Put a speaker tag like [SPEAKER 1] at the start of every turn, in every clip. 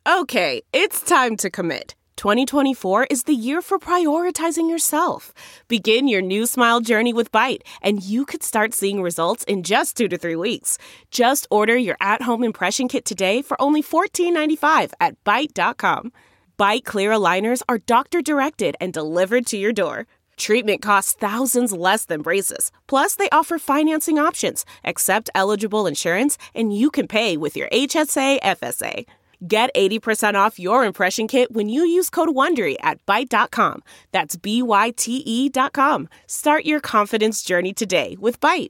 [SPEAKER 1] Okay, it's time to commit. 2024 is the year for prioritizing yourself. Begin your new smile journey with Byte, and you could start seeing results in just 2 to 3 weeks. Just order your at-home impression kit today for only $14.95 at Byte.com. Byte Clear aligners are doctor-directed and delivered to your door. Treatment costs thousands less than braces. Plus, they offer financing options, accept eligible insurance, and you can pay with your HSA, FSA. Get 80% off your impression kit when you use code WONDERY at Byte.com. That's BYTE.com. Start your confidence journey today with Byte.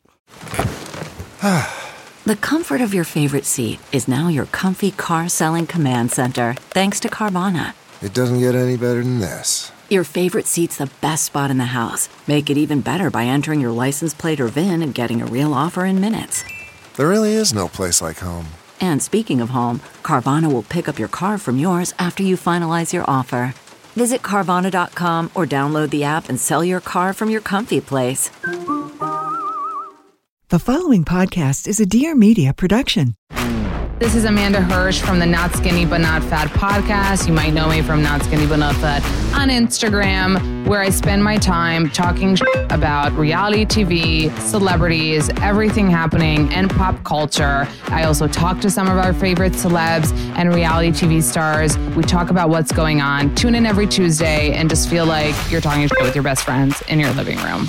[SPEAKER 2] The comfort of your favorite seat is now your comfy car selling command center, thanks to Carvana.
[SPEAKER 3] It doesn't get any better than this.
[SPEAKER 2] Your favorite seat's the best spot in the house. Make it even better by entering your license plate or VIN and getting a real offer in minutes.
[SPEAKER 3] There really is no place like home.
[SPEAKER 2] And speaking of home, Carvana will pick up your car from yours after you finalize your offer. Visit Carvana.com or download the app and sell your car from your comfy place.
[SPEAKER 4] The following podcast is a Dear Media production.
[SPEAKER 5] This is Amanda Hirsch from the Not Skinny But Not Fat podcast. You might know me from Not Skinny But Not Fat on Instagram, where I spend my time talking about reality TV, celebrities, everything happening, and pop culture. I also talk to some of our favorite celebs and reality TV stars. We talk about what's going on. Tune in every Tuesday and just feel like you're talking shit with your best friends in your living room.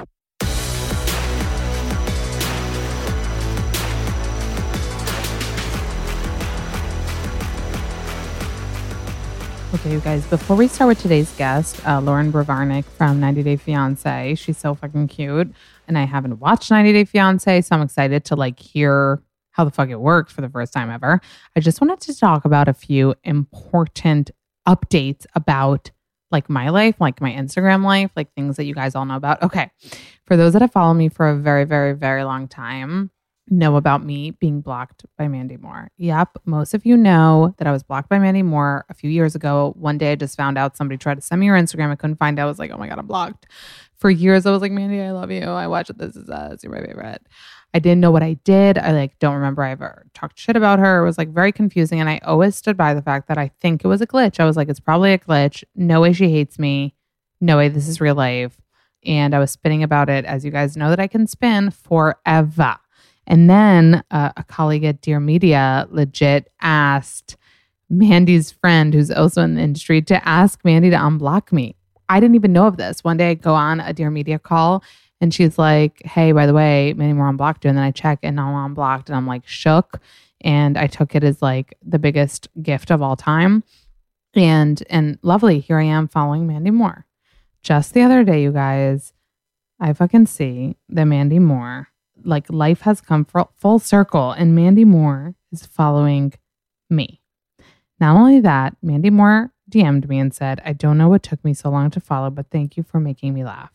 [SPEAKER 5] Okay, you guys, before we start with today's guest, Lauren Bravarnik from 90 Day Fiancé. She's so fucking cute. And I haven't watched 90 Day Fiancé, so I'm excited to hear how the fuck it worked for the first time ever. I just wanted to talk about a few important updates about my life, my Instagram life, things that you guys all know about. Okay, for those that have followed me for a very, very, very long time, know about me being blocked by Mandy Moore. Yep, most of you know that I was blocked by Mandy Moore a few years ago. One day I just found out somebody tried to send me her Instagram. I couldn't find out. I was like, oh my God, I'm blocked. For years I was like, Mandy, I love you. I watch This Is Us. You're my favorite. I didn't know what I did. I don't remember I ever talked shit about her. It was very confusing. And I always stood by the fact that I think it was a glitch. I was like, it's probably a glitch. No way she hates me. No way this is real life. And I was spinning about it, as you guys know that I can spin forever. And then a colleague at Dear Media legit asked Mandy's friend, who's also in the industry, to ask Mandy to unblock me. I didn't even know of this. One day I go on a Dear Media call and she's like, hey, by the way, Mandy Moore unblocked you. And then I check and now I'm unblocked and I'm shook. And I took it as the biggest gift of all time. And lovely, here I am following Mandy Moore. Just the other day, you guys, I fucking see that Mandy Moore, life has come full circle and Mandy Moore is following me. Not only that, Mandy Moore DM'd me and said, I don't know what took me so long to follow, but thank you for making me laugh.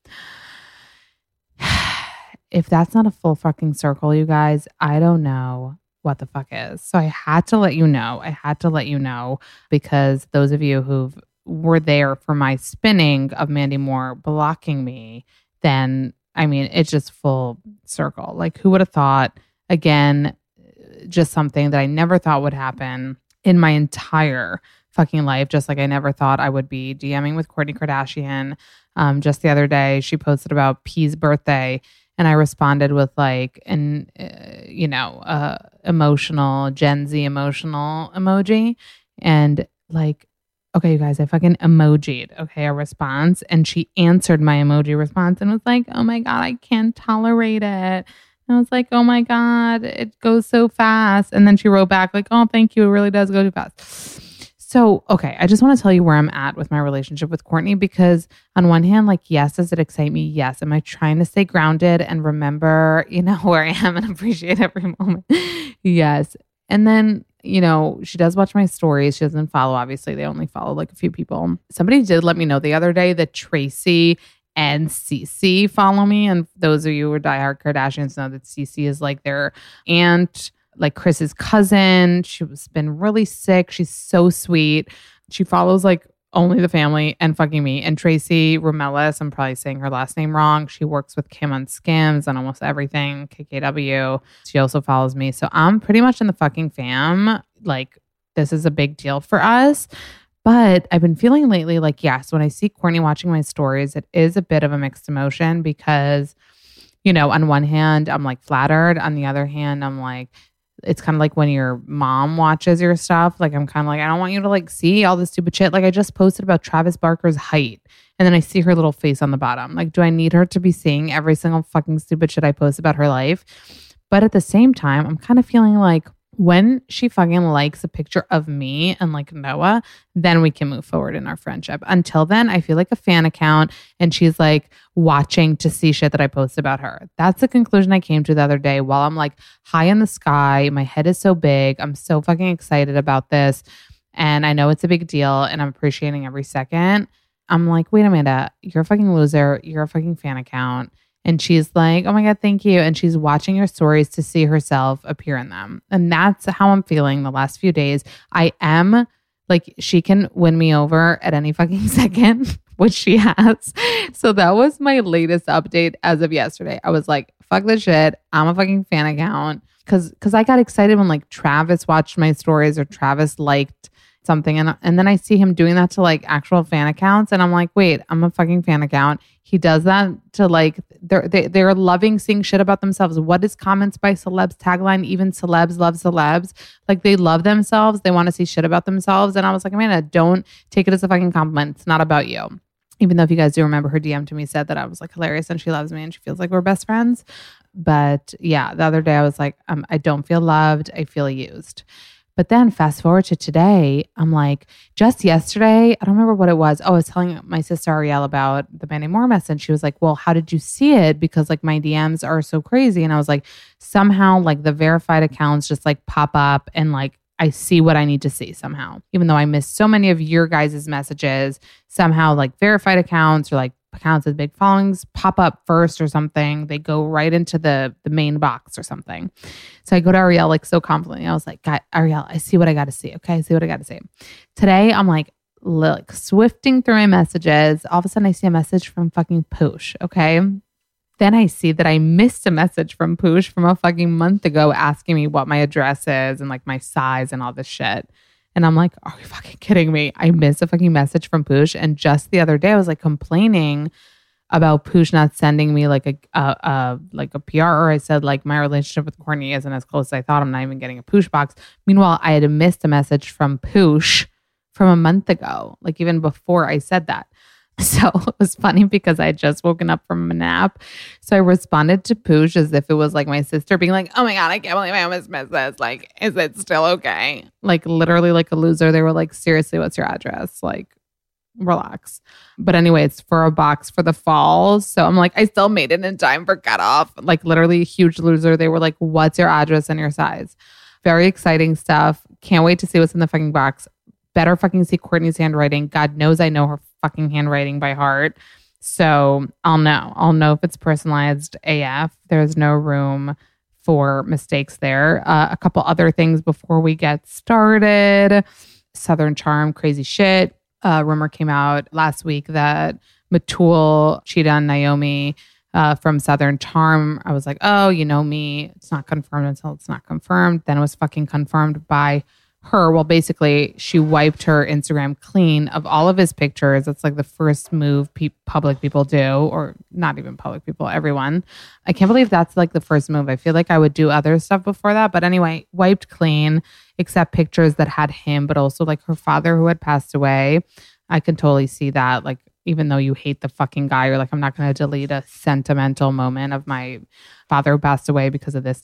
[SPEAKER 5] If that's not a full fucking circle, you guys, I don't know what the fuck is. So I had to let you know. Because those of you who were there for my spinning of Mandy Moore blocking me, then it's just full circle. Who would have thought? Again, just something that I never thought would happen in my entire fucking life. Just I never thought I would be DMing with Kourtney Kardashian. Just the other day, she posted about P's birthday, and I responded with emotional Gen Z emotional emoji, and okay, you guys, I fucking emojied, a response. And she answered my emoji response and was like, oh my God, I can't tolerate it. And I was like, oh my God, it goes so fast. And then she wrote back oh, thank you. It really does go too fast. So, okay, I just want to tell you where I'm at with my relationship with Kourtney, because on one hand, yes, does it excite me? Yes. Am I trying to stay grounded and remember, where I am and appreciate every moment? Yes. And then, she does watch my stories. She doesn't follow, obviously. They only follow a few people. Somebody did let me know the other day that Tracy and Cece follow me. And those of you who are diehard Kardashians know that Cece is their aunt, Chris's cousin. She's been really sick. She's so sweet. She follows only the family and fucking me. And Tracy Romelis, I'm probably saying her last name wrong. She works with Kim on Skims and almost everything, KKW. She also follows me. So I'm pretty much in the fucking fam, this is a big deal for us. But I've been feeling lately like, yes, when I see Courtney watching my stories, it is a bit of a mixed emotion because, on one hand, I'm like flattered. On the other hand, I'm like, it's kind of like when your mom watches your stuff. Like, I'm kind of like, I don't want you to like see all this stupid shit. Like, I just posted about Travis Barker's height. And then I see her little face on the bottom. Like, do I need her to be seeing every single fucking stupid shit I post about her life? But at the same time, I'm kind of feeling like when she fucking likes a picture of me and like Noah, then we can move forward in our friendship. Until then, I feel like a fan account and she's like watching to see shit that I post about her. That's the conclusion I came to the other day while I'm like high in the sky. My head is so big. I'm so fucking excited about this. And I know it's a big deal and I'm appreciating every second. I'm like, wait a minute, you're a fucking loser. You're a fucking fan account. And she's like, oh my God, thank you. And she's watching your stories to see herself appear in them. And that's how I'm feeling the last few days. I am like, she can win me over at any fucking second, which she has. So that was my latest update as of yesterday. I was like, fuck this shit. I'm a fucking fan account. Cause I got excited when like Travis watched my stories or Travis liked something. And then I see him doing that to like actual fan accounts. And I'm like, wait, I'm a fucking fan account. He does that to like, they're loving seeing shit about themselves. What is Comments by Celebs tagline? Even celebs love celebs. Like they love themselves. They want to see shit about themselves. And I was like, Amanda, don't take it as a fucking compliment. It's not about you. Even though if you guys do remember, her DM to me said that I was like hilarious and she loves me and she feels like we're best friends. But yeah, the other day I was like, I don't feel loved. I feel used. But then fast forward to today, I'm like, just yesterday, I don't remember what it was. Oh, I was telling my sister Ariel about the Mandy Moore message. She was like, well, how did you see it? Because like my DMs are so crazy. And I was like, somehow like the verified accounts just like pop up and like I see what I need to see somehow. Even though I missed so many of your guys' messages, somehow like verified accounts or like accounts with big followings pop up first or something. They go right into the main box or something. So I go to Ariel like so confidently. I was like, God, Ariel, I see what I got to see. Okay, I see what I got to see. Today, I'm like swifting through my messages. All of a sudden, I see a message from fucking Poosh. Okay. Then I see that I missed a message from Poosh from a fucking month ago asking me what my address is and like my size and all this shit. And I'm like, are you fucking kidding me? I missed a fucking message from Poosh. And just the other day, I was like complaining about Poosh not sending me like a PR. Or I said like my relationship with Courtney isn't as close as I thought. I'm not even getting a Poosh box. Meanwhile, I had missed a message from Poosh from a month ago, like even before I said that. So it was funny because I had just woken up from a nap. So I responded to Poosh as if it was like my sister being like, oh my God, I can't believe I almost missed this. Like, is it still okay? Like literally like a loser. They were like, seriously, what's your address? Like, relax. But anyway, it's for a box for the fall. So I'm like, I still made it in time for cutoff. Like literally a huge loser. They were like, what's your address and your size? Very exciting stuff. Can't wait to see what's in the fucking box. Better fucking see Courtney's handwriting. God knows I know her fucking handwriting by heart. So I'll know if it's personalized AF. There's no room for mistakes there. A couple other things before we get started. Southern Charm, crazy shit. Rumor came out last week that Matul cheated on Naomi from Southern Charm. I was like, oh, you know me. It's not confirmed until it's not confirmed. Then it was fucking confirmed by her. Well, basically, she wiped her Instagram clean of all of his pictures. It's like the first move public people do, or not even public people, everyone. I can't believe that's like the first move. I feel like I would do other stuff before that. But anyway, wiped clean, except pictures that had him, but also like her father who had passed away. I can totally see that. Like, even though you hate the fucking guy, you're like, I'm not going to delete a sentimental moment of my father who passed away because of this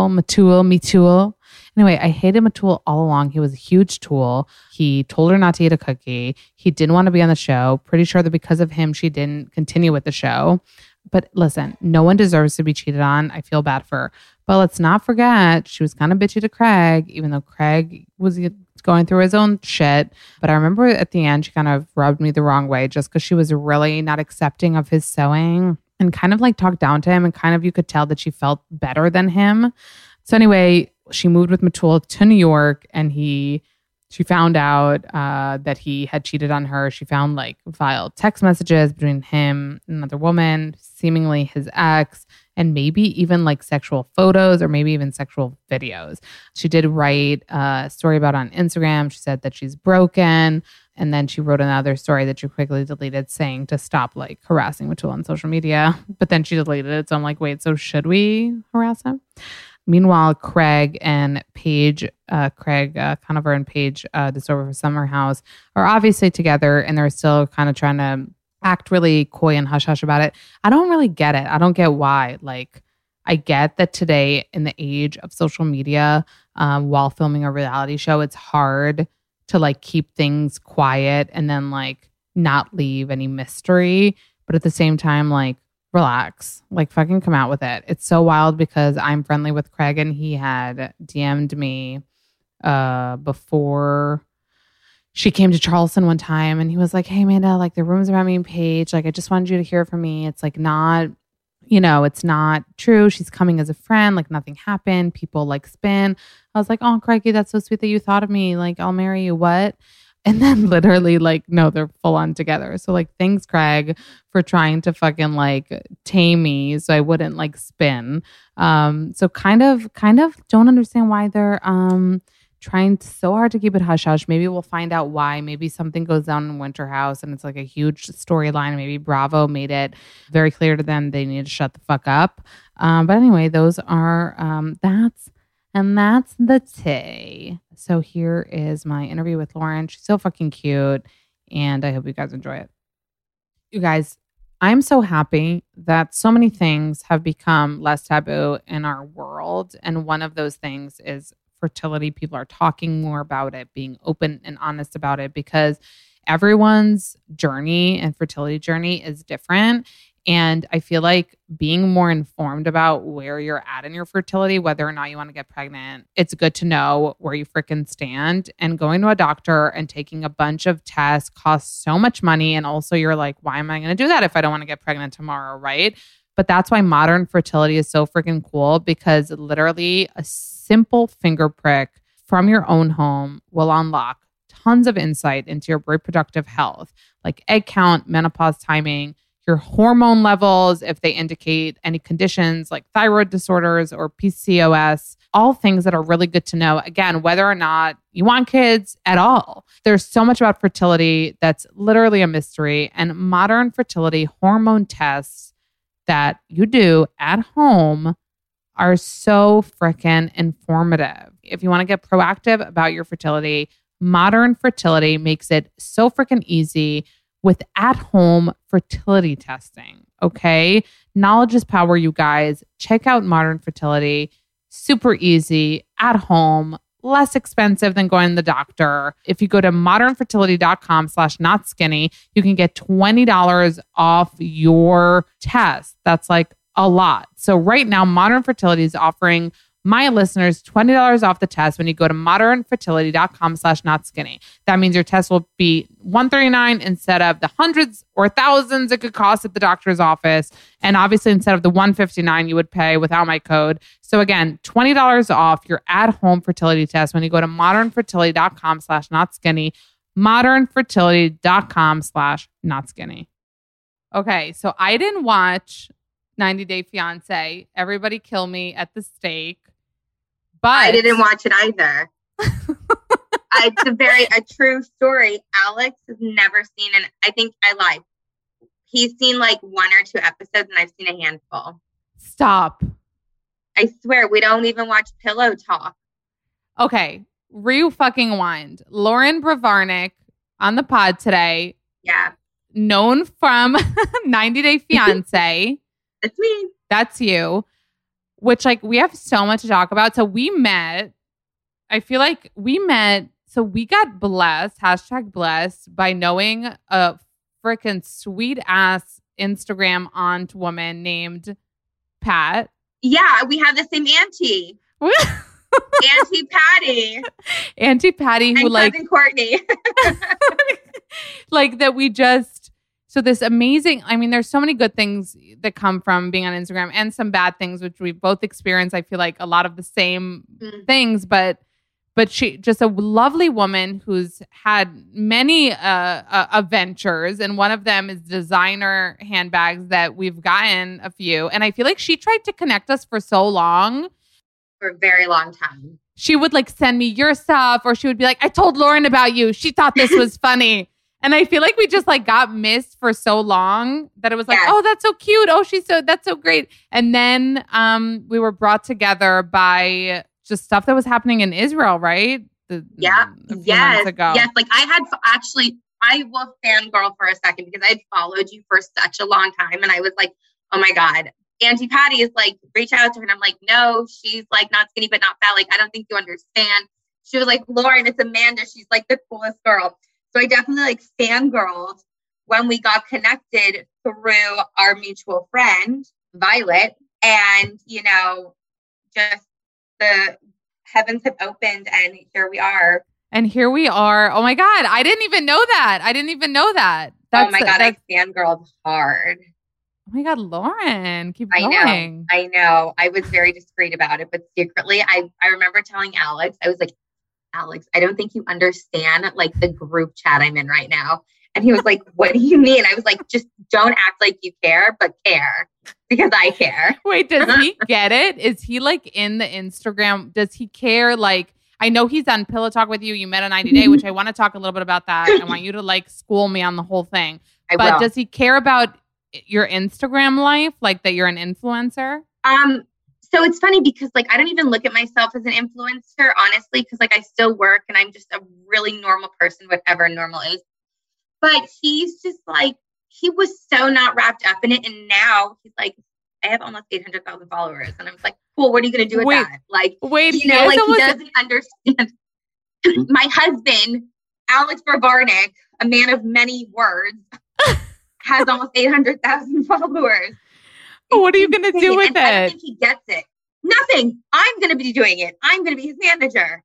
[SPEAKER 5] Matul. Anyway, I hated Matul all along. He was a huge tool. He told her not to eat a cookie. He didn't want to be on the show. Pretty sure that because of him, she didn't continue with the show. But listen, no one deserves to be cheated on. I feel bad for her. But let's not forget, she was kind of bitchy to Craig, even though Craig was going through his own shit. But I remember at the end, she kind of rubbed me the wrong way just because she was really not accepting of his sewing and kind of like talked down to him. And kind of you could tell that she felt better than him. So anyway, she moved with Matul to New York and he She found out that he had cheated on her. She found like vile text messages between him and another woman, seemingly his ex, and maybe even like sexual photos or maybe even sexual videos. She did write a story about it on Instagram. She said that she's broken. And then she wrote another story that she quickly deleted saying to stop like harassing Mitchell on social media. But then she deleted it. So I'm like, wait, so should we harass him? Meanwhile, Craig and Paige, Conover and Paige, this over for Summer House, are obviously together and they're still kind of trying to act really coy and hush-hush about it. I don't really get it. I don't get why. Like, I get that today in the age of social media, while filming a reality show, it's hard to like keep things quiet and then like not leave any mystery. But at the same time, like, relax, like fucking come out with it. It's so wild because I'm friendly with Craig and he had DM'd me before she came to Charleston one time and he was like, hey Amanda, like the rumors about me and Paige, like I just wanted you to hear from me. It's like not, it's not true. She's coming as a friend, like nothing happened. People like spin. I was like, oh Craigie, that's so sweet that you thought of me. Like I'll marry you. What? And then literally like, no, they're full on together. So like, thanks Craig for trying to fucking like tame me so I wouldn't like spin. So kind of don't understand why they're trying so hard to keep it hush hush. Maybe we'll find out why. Maybe something goes down in Winter House and it's like a huge storyline. Maybe Bravo made it very clear to them they need to shut the fuck up. But anyway, those are that's the tea. So here is my interview with Lauren. She's so fucking cute. And I hope you guys enjoy it. You guys, I'm so happy that so many things have become less taboo in our world. And one of those things is fertility. People are talking more about it, being open and honest about it because everyone's journey and fertility journey is different. And I feel like being more informed about where you're at in your fertility, whether or not you want to get pregnant, it's good to know where you freaking stand. And going to a doctor and taking a bunch of tests costs so much money. And also you're like, why am I going to do that if I don't want to get pregnant tomorrow, right? But that's why modern fertility is so freaking cool because literally a simple finger prick from your own home will unlock tons of insight into your reproductive health, like egg count, menopause timing, your hormone levels, if they indicate any conditions like thyroid disorders or PCOS, all things that are really good to know. Again, whether or not you want kids at all. There's so much about fertility that's literally a mystery. And modern fertility hormone tests that you do at home are so freaking informative. If you want to get proactive about your fertility, modern fertility makes it so freaking easy with at-home fertility testing, okay? Knowledge is power, you guys. Check out Modern Fertility. Super easy, at home, less expensive than going to the doctor. If you go to modernfertility.com/notskinny, you can get $20 off your test. That's like a lot. So right now, Modern Fertility is offering my listeners $20 off the test when you go to modernfertility.com/notskinny. That means your test will be $139 instead of the hundreds or thousands it could cost at the doctor's office. And obviously instead of the $159 you would pay without my code. So again, $20 off your at-home fertility test when you go to modernfertility.com/notskinny, modernfertility.com/notskinny. Okay, so I didn't watch 90 Day Fiancé. Everybody kill me at the stake. But
[SPEAKER 6] I didn't watch it either. It's a true story. Alex has never seen, and I think I lied. He's seen like 1 or 2 episodes, and I've seen a handful.
[SPEAKER 5] Stop.
[SPEAKER 6] I swear, we don't even watch Pillow Talk.
[SPEAKER 5] Okay, fucking-wind. Lauren Bravarnik on the pod today.
[SPEAKER 6] Yeah.
[SPEAKER 5] Known from 90 Day Fiancé.
[SPEAKER 6] That's me.
[SPEAKER 5] That's you. Which, like, we have so much to talk about. So we met. I feel like we met. So we got blessed, #blessed, by knowing a freaking sweet ass Instagram aunt woman named Pat.
[SPEAKER 6] Yeah, we have the same auntie. Auntie Patty.
[SPEAKER 5] Auntie Patty, who
[SPEAKER 6] and
[SPEAKER 5] like
[SPEAKER 6] cousin Courtney.
[SPEAKER 5] like that we just. So this amazing, I mean, there's so many good things that come from being on Instagram and some bad things, which we both experience. I feel like a lot of the same things, but but she just a lovely woman who's had many adventures. And one of them is designer handbags that we've gotten a few. And I feel like she tried to connect us for so long.
[SPEAKER 6] For a very long time.
[SPEAKER 5] She would like send me your stuff, or she would be like, I told Lauren about you. She thought this was funny. And I feel like we just like got missed for so long that it was like, oh, that's so cute. Oh, that's so great. And then we were brought together by just stuff that was happening in Israel, right? Months ago.
[SPEAKER 6] Yes. Like I will fangirl for a second because I'd followed you for such a long time. And I was like, oh my God, Auntie Patty is like, reach out to her. And I'm like, no, she's like not skinny, but not fat. Like, I don't think you understand. She was like, Lauren, it's Amanda. She's like the coolest girl. So I definitely like fangirled when we got connected through our mutual friend, Violet. And, you know, just the heavens have opened and here we are.
[SPEAKER 5] And here we are. Oh my God. I didn't even know that.
[SPEAKER 6] Oh my God. I fangirled hard.
[SPEAKER 5] Oh my God, Lauren, keep going.
[SPEAKER 6] I know. I was very discreet about it, but secretly I remember telling Alex, I was like, Alex, I don't think you understand like the group chat I'm in right now. And he was like, what do you mean? I was like, just don't act like you care, but care because I care.
[SPEAKER 5] Wait, does he get it? Is he like in the Instagram? Does he care? Like, I know he's on Pillow Talk with you. You met a 90 Day, which I want to talk a little bit about that. I want you to like school me on the whole thing. But does he care about your Instagram life? Like that you're an influencer?
[SPEAKER 6] So it's funny because like, I don't even look at myself as an influencer, honestly, because like I still work and I'm just a really normal person, whatever normal is. But he's just like, he was so not wrapped up in it. And now he's like, I have almost 800,000 followers. And I'm like, cool, what are you going to do with that? Like, you know, like he doesn't understand. My husband, Alex Barbarnik, a man of many words, has almost 800,000 followers.
[SPEAKER 5] What are you going to do with it?
[SPEAKER 6] I don't think he gets it. Nothing. I'm going to be doing it. I'm going to be his manager.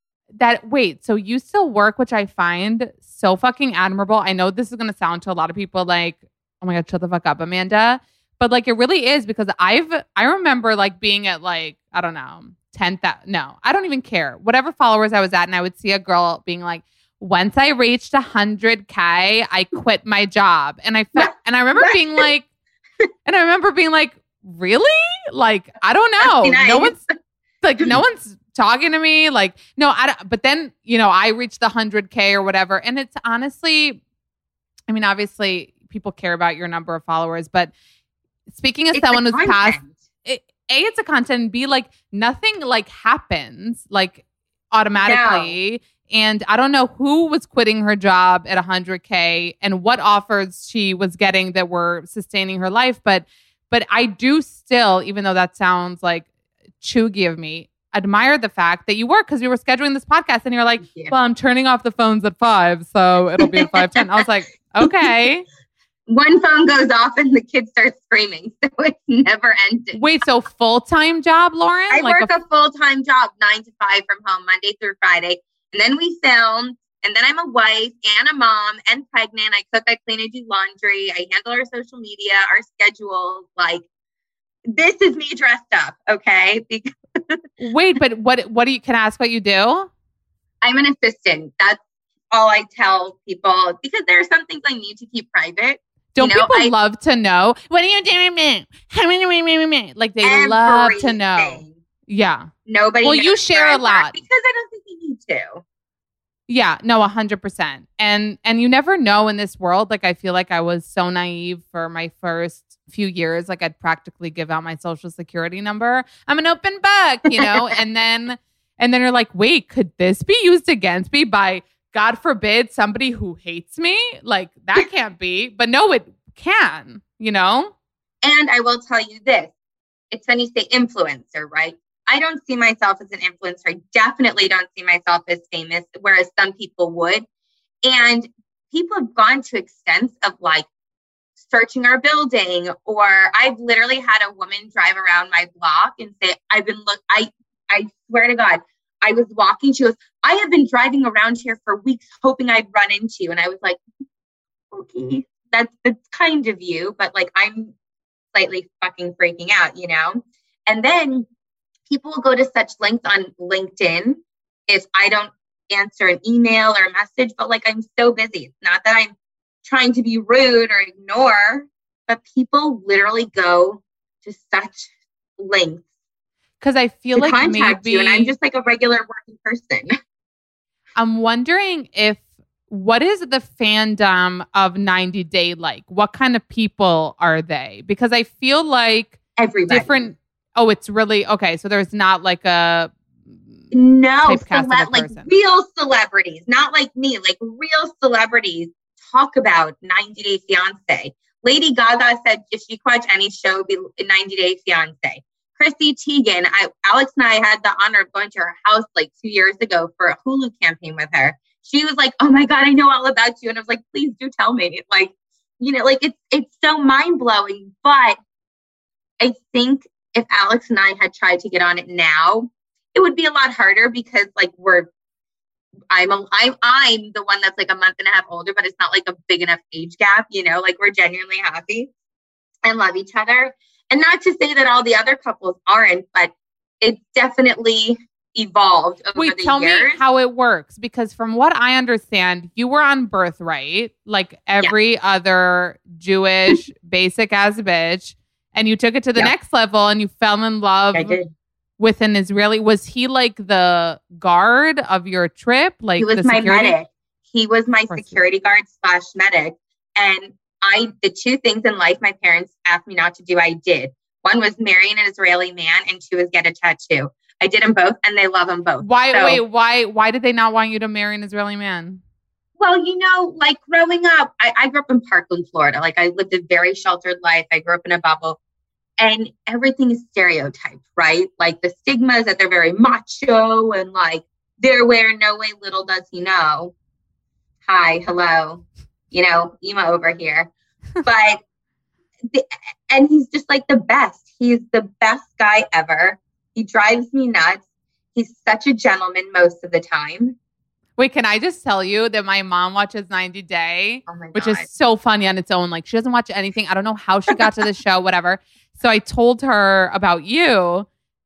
[SPEAKER 5] So you still work, which I find so fucking admirable. I know this is going to sound to a lot of people like, oh my God, shut the fuck up, Amanda. But like, it really is because I remember like being at like, I don't know, 10,000. No, I don't even care. Whatever followers I was at. And I would see a girl being like, once I reached 100K, I quit my job. And I remember being like, really? Like, I don't know. Nice. No one's talking to me. Like, no, I don't. But then, you know, I reached the 100K or whatever. And it's honestly, I mean, obviously people care about your number of followers, but speaking as someone who's passed, it's a content, B, like nothing like happens like automatically. No. And I don't know who was quitting her job at 100K and what offers she was getting that were sustaining her life. But I do still, even though that sounds like chuggy of me, admire the fact that you work because we were scheduling this podcast and you're like, well, I'm turning off the phones at 5, so it'll be at 5:10. I was like, okay.
[SPEAKER 6] One phone goes off and the kids start screaming. So it's never ending.
[SPEAKER 5] Wait, so full-time job, Lauren?
[SPEAKER 6] I work a full-time job, 9 to 5 from home, Monday through Friday. And then we film. And then I'm a wife and a mom and pregnant. I cook, I clean, I do laundry. I handle our social media, our schedule. Like, this is me dressed up, okay?
[SPEAKER 5] Wait, but what do you, can I ask what you do?
[SPEAKER 6] I'm an assistant. That's all I tell people because there are some things I need to keep private.
[SPEAKER 5] Don't people love to know? What are you doing? Like they love to know. Yeah.
[SPEAKER 6] Nobody.
[SPEAKER 5] Well, you share a lot
[SPEAKER 6] because I don't think you need to.
[SPEAKER 5] Yeah, no, 100%. And you never know in this world. Like, I feel like I was so naive for my first few years. Like, I'd practically give out my social security number. I'm an open book, you know? and then you're like, wait, could this be used against me by, God forbid, somebody who hates me? Like, that can't be. But no, it can, you know?
[SPEAKER 6] And I will tell you this. It's funny you say influencer, right? I don't see myself as an influencer. I definitely don't see myself as famous, whereas some people would. And people have gone to extents of like searching our building, or I've literally had a woman drive around my block and say, I swear to God, I was walking. She goes, I have been driving around here for weeks hoping I'd run into you. And I was like, okay, that's kind of you, but like I'm slightly fucking freaking out, you know? And then people will go to such lengths on LinkedIn if I don't answer an email or a message, but like I'm so busy. It's not that I'm trying to be rude or ignore, but people literally go to such lengths
[SPEAKER 5] because I feel like
[SPEAKER 6] contact
[SPEAKER 5] maybe
[SPEAKER 6] you, and I'm just like a regular working person.
[SPEAKER 5] I'm wondering what is the fandom of 90 Day like? What kind of people are they? Because I feel like
[SPEAKER 6] everybody.
[SPEAKER 5] Different. Oh, it's really okay. So there's not like a
[SPEAKER 6] like real celebrities, not like me, like real celebrities talk about 90 Day Fiance. Lady Gaga said if she could watch any show, it would be 90 Day Fiance. Chrissy Teigen, Alex and I had the honor of going to her house like 2 years ago for a Hulu campaign with her. She was like, "Oh my God, I know all about you." And I was like, "Please do tell me." Like, you know, like it's so mind blowing. But I think if Alex and I had tried to get on it now, it would be a lot harder because like I'm the one that's like a month and a half older, but it's not like a big enough age gap, you know, like we're genuinely happy and love each other. And not to say that all the other couples aren't, but it's definitely evolved over the years.
[SPEAKER 5] Tell me how it works, because from what I understand, you were on Birthright, like every other Jewish basic ass bitch, and you took it to the next level and you fell in love with an Israeli. Was he like the guard of your trip? Like
[SPEAKER 6] he was my medic. He was my security guard / medic. And the two things in life my parents asked me not to do, I did. One was marry an Israeli man, and two was get a tattoo. I did them both, and they love them both.
[SPEAKER 5] Why did they not want you to marry an Israeli man?
[SPEAKER 6] Well, you know, like growing up, I grew up in Parkland, Florida. Like I lived a very sheltered life. I grew up in a bubble, and everything is stereotyped, right? Like the stigma is that they're very macho and like they're wearing no way, little does he know. Hi, hello, you know, Ema over here. But, and he's just like the best. He's the best guy ever. He drives me nuts. He's such a gentleman most of the time.
[SPEAKER 5] Wait, can I just tell you that my mom watches 90 Day, which is so funny on its own. Like she doesn't watch anything. I don't know how she got to the show, whatever. So I told her about you.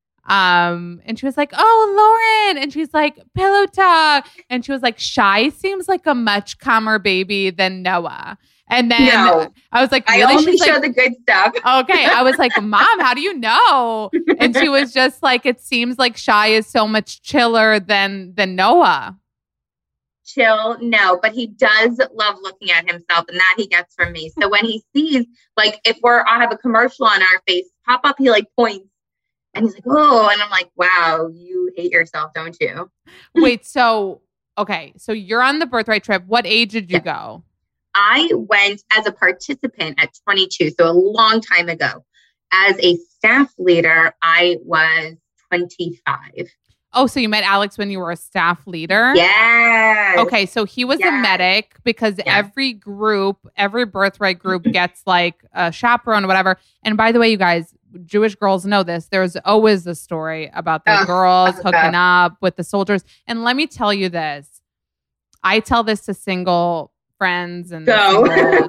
[SPEAKER 5] And she was like, "Oh, Lauren." And she's like, "Pillow talk." And she was like, "Shai seems like a much calmer baby than Noah." And then I was like, "Really?"
[SPEAKER 6] I only
[SPEAKER 5] she's
[SPEAKER 6] show
[SPEAKER 5] like,
[SPEAKER 6] the good stuff.
[SPEAKER 5] Okay. I was like, "Mom, how do you know?" And she was just like, "It seems like Shai is so much chiller than Noah."
[SPEAKER 6] Chill, no, but he does love looking at himself, and that he gets from me. So when he sees, like, if I have a commercial on our face pop up, he like points. And he's like, "Oh," and I'm like, "Wow, you hate yourself, don't you?"
[SPEAKER 5] Wait, so you're on the Birthright trip. What age did you go?
[SPEAKER 6] I went as a participant at 22, so a long time ago. As a staff leader, I was 25.
[SPEAKER 5] Oh, so you met Alex when you were a staff leader?
[SPEAKER 6] Yes.
[SPEAKER 5] Okay, so he was a medic because every Birthright group gets like a chaperone or whatever. And by the way, you guys, Jewish girls know this. There's always a story about the girls hooking up with the soldiers. And let me tell you this. I tell this to single friends and go.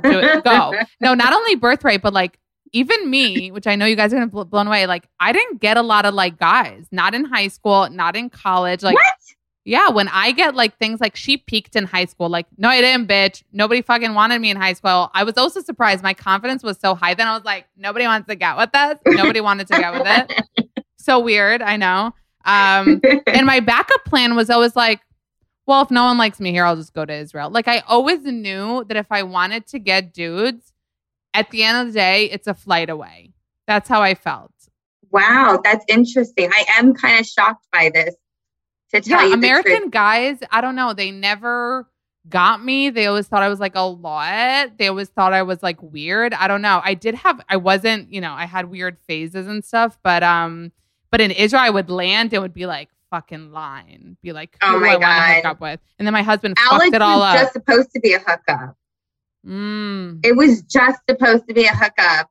[SPEAKER 5] No, not only Birthright, but like even me, which I know you guys are going to be blown away. Like I didn't get a lot of like guys, not in high school, not in college. Like,
[SPEAKER 6] what?
[SPEAKER 5] Yeah, when I get like things like she peaked in high school, like, no, I didn't, bitch. Nobody fucking wanted me in high school. I was also surprised. My confidence was so high. Then I was like, nobody wants to get with us. Nobody wanted to get with it. So weird, I know. And my backup plan was always like, well, if no one likes me here, I'll just go to Israel. Like I always knew that if I wanted to get dudes, at the end of the day, it's a flight away. That's how I felt.
[SPEAKER 6] Wow, that's interesting. I am kind of shocked by this. To tell you
[SPEAKER 5] American guys, I don't know. They never got me. They always thought I was like a lot. They always thought I was like weird. I don't know. I wasn't, I had weird phases and stuff. But in Israel, I would land and would be like fucking line. Be like, who do I want to hook up with? And then my husband fucked it all up.
[SPEAKER 6] Alex was just supposed to be a hookup. It was just supposed to be a hookup.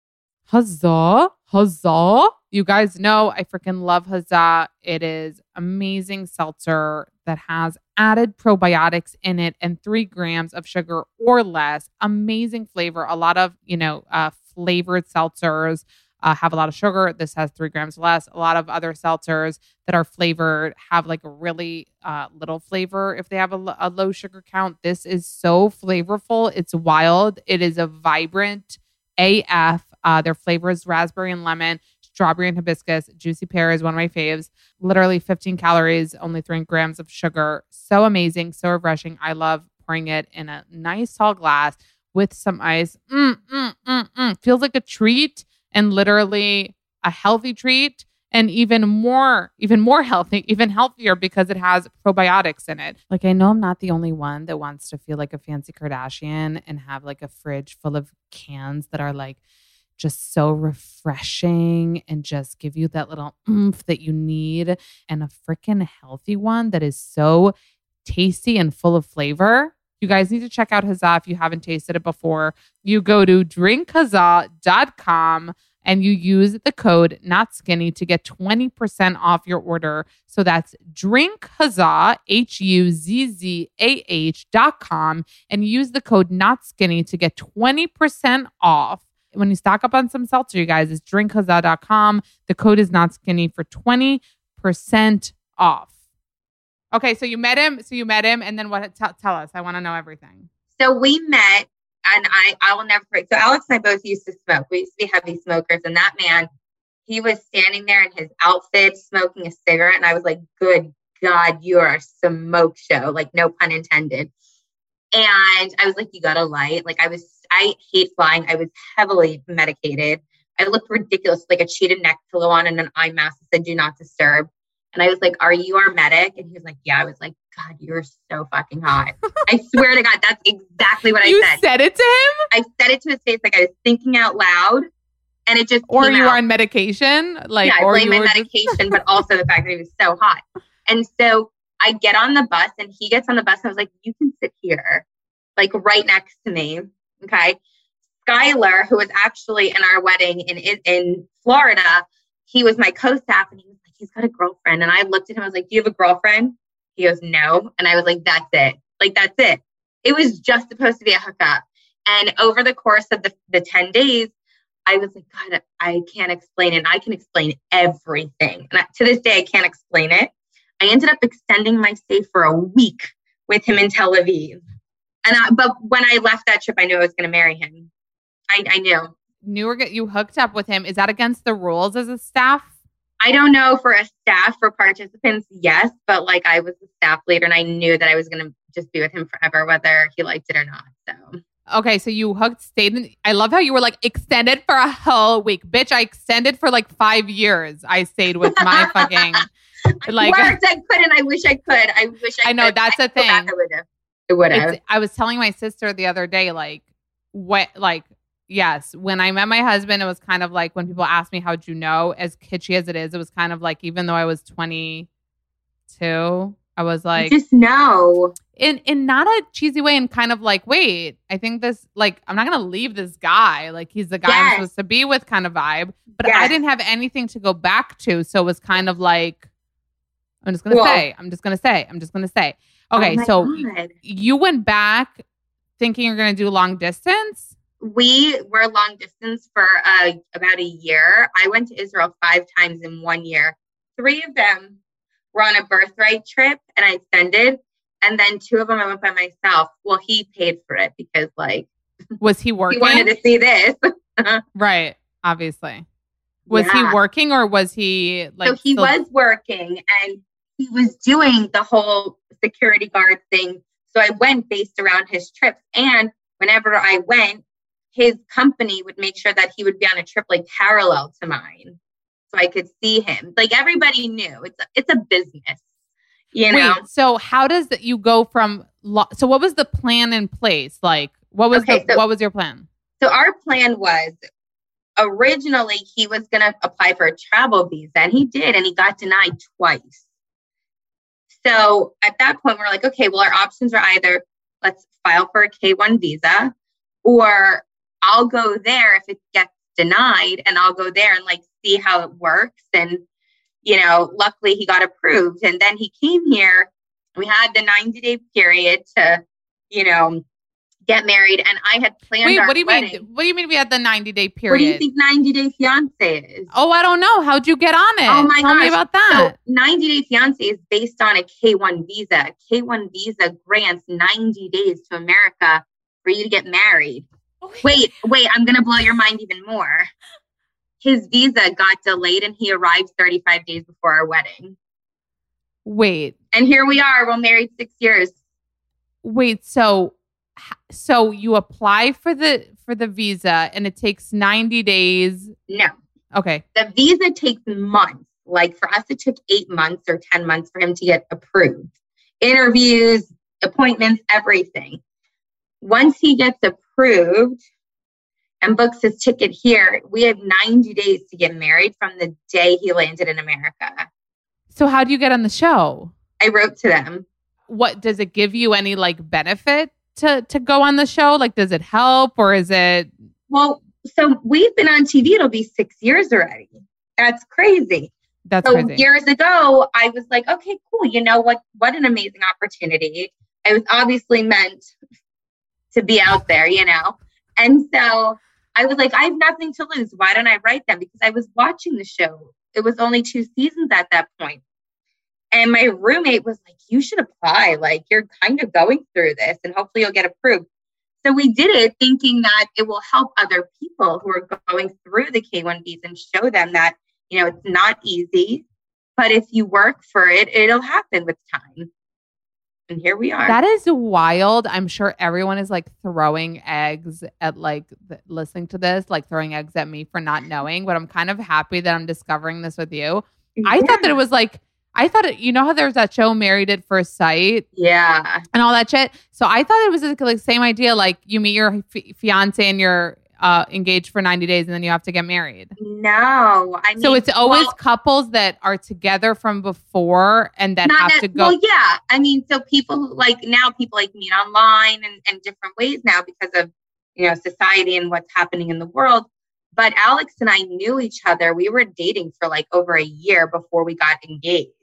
[SPEAKER 5] Huzzah. You guys know I freaking love Huzzah. It is amazing seltzer that has added probiotics in it and 3 grams of sugar or less. Amazing flavor. A lot of, flavored seltzers have a lot of sugar. This has 3 grams less. A lot of other seltzers that are flavored have like a really little flavor if they have a low sugar count. This is so flavorful. It's wild. It is a vibrant AF. Their flavor is raspberry and lemon, strawberry and hibiscus. Juicy pear is one of my faves. Literally 15 calories, only 3 grams of sugar. So amazing, so refreshing. I love pouring it in a nice tall glass with some ice. Feels like a treat, and literally a healthy treat, and even more healthy, even healthier because it has probiotics in it. Like, I know I'm not the only one that wants to feel like a fancy Kardashian and have like a fridge full of cans that are like just so refreshing and just give you that little oomph that you need, and a freaking healthy one that is so tasty and full of flavor. You guys need to check out Huzzah if you haven't tasted it before. You go to drinkhuzzah.com and you use the code NOTSKINNY to get 20% off your order. So that's drinkhuzzah, HUZZAH.com, and use the code NOTSKINNY to get 20% off. When you stock up on some seltzer, you guys, it's drinkhuzzah.com. The code is NOTSKINNY for 20% off. Okay, so you met him, and then what? Tell us. I want to know everything.
[SPEAKER 6] So we met, and I will never forget. So Alex and I both used to smoke. We used to be heavy smokers, and that man, he was standing there in his outfit, smoking a cigarette, and I was like, "Good God, you are a smoke show!" Like, no pun intended. And I was like, "You got a light?" Like, I hate flying. I was heavily medicated. I looked ridiculous, like a cheated neck pillow on and an eye mask that said "Do not disturb." And I was like, "Are you our medic?" And he was like, "Yeah." I was like, "God, you're so fucking hot." I swear to God, that's exactly what I said.
[SPEAKER 5] You said it to him?
[SPEAKER 6] I said it to his face, like I was thinking out loud, and it just
[SPEAKER 5] Or
[SPEAKER 6] came
[SPEAKER 5] you
[SPEAKER 6] out.
[SPEAKER 5] were on medication? Like,
[SPEAKER 6] yeah, I
[SPEAKER 5] or
[SPEAKER 6] blame my
[SPEAKER 5] you were
[SPEAKER 6] medication, but also the fact that he was so hot. And so I get on the bus, and he gets on the bus, and I was like, "You can sit here, like right next to me." Okay. Skylar, who was actually in our wedding in Florida, he was my co-staff, and he was like, "He's got a girlfriend." And I looked at him, I was like, "Do you have a girlfriend?" He goes, "No." And I was like, "That's it. Like, that's it." It was just supposed to be a hookup. And over the course of the 10 days, I was like, "God, I can't explain it. I can explain everything." And to this day, I can't explain it. I ended up extending my stay for a week with him in Tel Aviv. But when I left that trip, I knew I was going to marry him. I knew.
[SPEAKER 5] You hooked up with him. Is that against the rules as a staff?
[SPEAKER 6] I don't know for a staff, for participants, yes. But like, I was the staff leader, and I knew that I was going to just be with him forever, whether he liked it or not. So.
[SPEAKER 5] Okay, so you stayed. I love how you were like extended for a whole week. Bitch, I extended for like 5 years. I stayed with my fucking... Like,
[SPEAKER 6] I worked, I couldn't. I wish I could.
[SPEAKER 5] I know, that's the thing.
[SPEAKER 6] I would have.
[SPEAKER 5] I was telling my sister the other day, yes, when I met my husband, it was kind of like when people ask me, "How'd you know?" As kitschy as it is, it was kind of like, even though I was 22, I was like,
[SPEAKER 6] you just know.
[SPEAKER 5] In not a cheesy way, and kind of like, wait, I think this, like, I'm not going to leave this guy. Like, he's the guy I'm supposed to be with kind of vibe. But I didn't have anything to go back to. So it was kind of like, I'm just going to say. Okay, so you went back thinking you're going to do long distance?
[SPEAKER 6] We were long distance for about a year. I went to Israel 5 times in 1 year. 3 of them were on a birthright trip, and I extended. And then 2 of them I went by myself. Well, he paid for it because, like,
[SPEAKER 5] was he working?
[SPEAKER 6] He wanted to see this.
[SPEAKER 5] Right, obviously. Was he working, or was he like?
[SPEAKER 6] So he was working, and he was doing the whole security guard thing. So I went based around his trips, and whenever I went, his company would make sure that he would be on a trip like parallel to mine, so I could see him. Like, everybody knew it's a business, you know.
[SPEAKER 5] Wait, so how does that you go from? So what was the plan in place? Like, what was what was your plan?
[SPEAKER 6] So our plan was, originally he was going to apply for a travel visa, and he did, and he got denied twice. So at that point, we're like, okay, well, our options are either let's file for a K-1 visa, or I'll go there if it gets denied, and I'll go there and like see how it works. And, you know, luckily he got approved. And then he came here. We had the 90-day period to, you know, get married. And I had planned
[SPEAKER 5] Wait,
[SPEAKER 6] our
[SPEAKER 5] what do you
[SPEAKER 6] wedding.
[SPEAKER 5] mean? What do you mean we had the 90-day period?
[SPEAKER 6] What do you think 90 Day Fiance is?
[SPEAKER 5] Oh, I don't know. How'd you get on it?
[SPEAKER 6] Oh my
[SPEAKER 5] Tell me
[SPEAKER 6] gosh.
[SPEAKER 5] about that.
[SPEAKER 6] So 90 Day Fiance is based on a K-1 visa. A K-1 visa grants 90 days to America for you to get married. Wait, I'm going to blow your mind even more. His visa got delayed and he arrived 35 days before our wedding.
[SPEAKER 5] Wait,
[SPEAKER 6] And here we are. We're married 6 years.
[SPEAKER 5] wait. So you apply for the visa and it takes 90 days.
[SPEAKER 6] No,
[SPEAKER 5] Okay.
[SPEAKER 6] the visa takes months. Like for us, it took 8 months or 10 months for him to get approved. Interviews, appointments, everything. Once he gets approved and books his ticket here, we have 90 days to get married from the day he landed in America.
[SPEAKER 5] So how do you get on the show?
[SPEAKER 6] I wrote to them.
[SPEAKER 5] What does it give you any like benefit to go on the show? Like, does it help or is it?
[SPEAKER 6] Well, so we've been on TV. It'll be 6 years already. That's crazy.
[SPEAKER 5] That's
[SPEAKER 6] So
[SPEAKER 5] crazy.
[SPEAKER 6] years ago, I was like, okay, cool. You know what? What an amazing opportunity. I was obviously meant to be out there, you know? And so I was like, I have nothing to lose. Why don't I write them? Because I was watching the show. It was only 2 seasons at that point. And my roommate was like, you should apply. Like, you're kind of going through this and hopefully you'll get approved. So we did it thinking that it will help other people who are going through the K-1 visa and show them that, you know, it's not easy, but if you work for it, it'll happen with time. And here we are.
[SPEAKER 5] That is wild. I'm sure everyone is like throwing eggs at like listening to this, like throwing eggs at me for not knowing, but I'm kind of happy that I'm discovering this with you. I thought that it was like, you know how there's that show Married at First Sight?
[SPEAKER 6] Yeah.
[SPEAKER 5] And all that shit. So I thought it was like the same idea. Like you meet your fiance and you're engaged for 90 days and then you have to get married.
[SPEAKER 6] No. I mean,
[SPEAKER 5] So it's always couples that are together from before and that have to go.
[SPEAKER 6] Well, yeah. I mean, so people who people meet online and different ways now because of, you know, society and what's happening in the world. But Alex and I knew each other. We were dating for like over a year before we got engaged.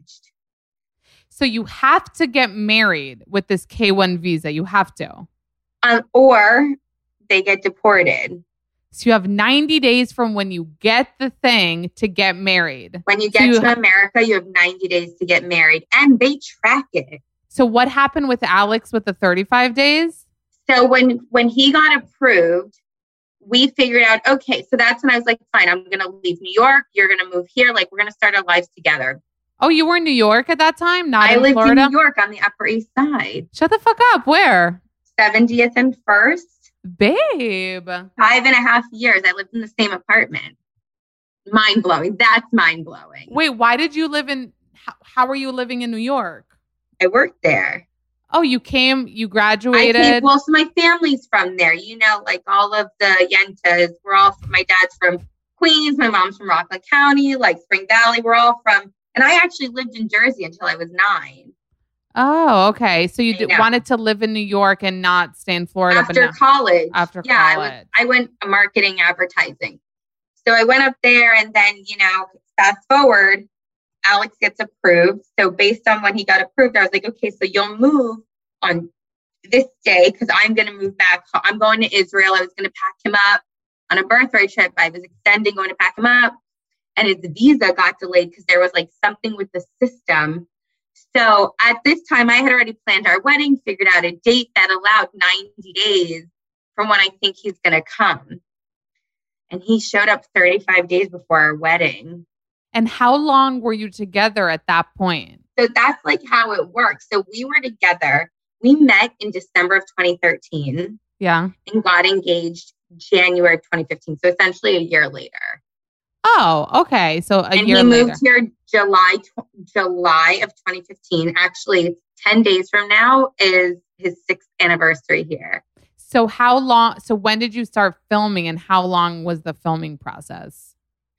[SPEAKER 5] So you have to get married with this K-1 visa. You have to.
[SPEAKER 6] Or they get deported.
[SPEAKER 5] So you have 90 days from when you get the thing to get married.
[SPEAKER 6] When you get to America, you have 90 days to get married. And they track it.
[SPEAKER 5] So what happened with Alex with the 35 days?
[SPEAKER 6] So when he got approved, we figured out, okay, so that's when I was like, fine, I'm going to leave New York. You're going to move here. Like, we're going to start our lives together.
[SPEAKER 5] Oh, you were in New York at that time? Not
[SPEAKER 6] I
[SPEAKER 5] in
[SPEAKER 6] lived
[SPEAKER 5] Florida?
[SPEAKER 6] in New York on the Upper East Side.
[SPEAKER 5] Shut the fuck up. Where?
[SPEAKER 6] 70th and 1st.
[SPEAKER 5] Babe.
[SPEAKER 6] 5.5 years. I lived in the same apartment. Mind blowing. That's mind blowing.
[SPEAKER 5] Wait, why did you live in, how were you living in New York?
[SPEAKER 6] I worked there.
[SPEAKER 5] Oh, you graduated?
[SPEAKER 6] So my family's from there. You know, like all of the Yentas, my dad's from Queens. My mom's from Rockland County, like Spring Valley. We're all from, and I actually lived in Jersey until I was 9.
[SPEAKER 5] Oh, okay. So you wanted to live in New York and not stay in Florida.
[SPEAKER 6] After college.
[SPEAKER 5] After
[SPEAKER 6] college.
[SPEAKER 5] college.
[SPEAKER 6] I went marketing advertising. So I went up there and then, you know, fast forward, Alex gets approved. So based on when he got approved, I was like, okay, so you'll move on this day because I'm going to move back. I'm going to Israel. I was going to pack him up on a birthday trip. I was extending going to pack him up. And his visa got delayed because there was like something with the system. So at this time, I had already planned our wedding, figured out a date that allowed 90 days from when I think he's going to come. And he showed up 35 days before our wedding.
[SPEAKER 5] And how long were you together at that point?
[SPEAKER 6] So that's like how it works. So we were together. We met in December of 2013.
[SPEAKER 5] Yeah.
[SPEAKER 6] And got engaged January of 2015. So essentially a year later.
[SPEAKER 5] Oh, okay. So a year later.
[SPEAKER 6] And he moved here July of 2015. Actually, 10 days from now is his 6th anniversary here.
[SPEAKER 5] So when did you start filming and how long was the filming process?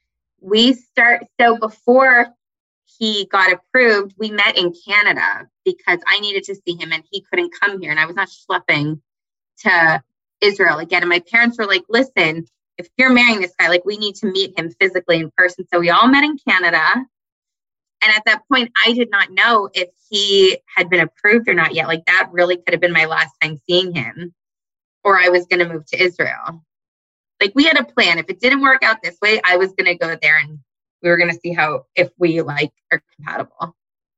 [SPEAKER 6] So before he got approved, we met in Canada because I needed to see him and he couldn't come here. And I was not schlepping to Israel again. And my parents were like, listen, if you're marrying this guy, like we need to meet him physically in person. So we all met in Canada. And at that point, I did not know if he had been approved or not yet. Like that really could have been my last time seeing him. or I was going to move to Israel. Like we had a plan. If it didn't work out this way, I was going to go there and we were going to see if we like are compatible.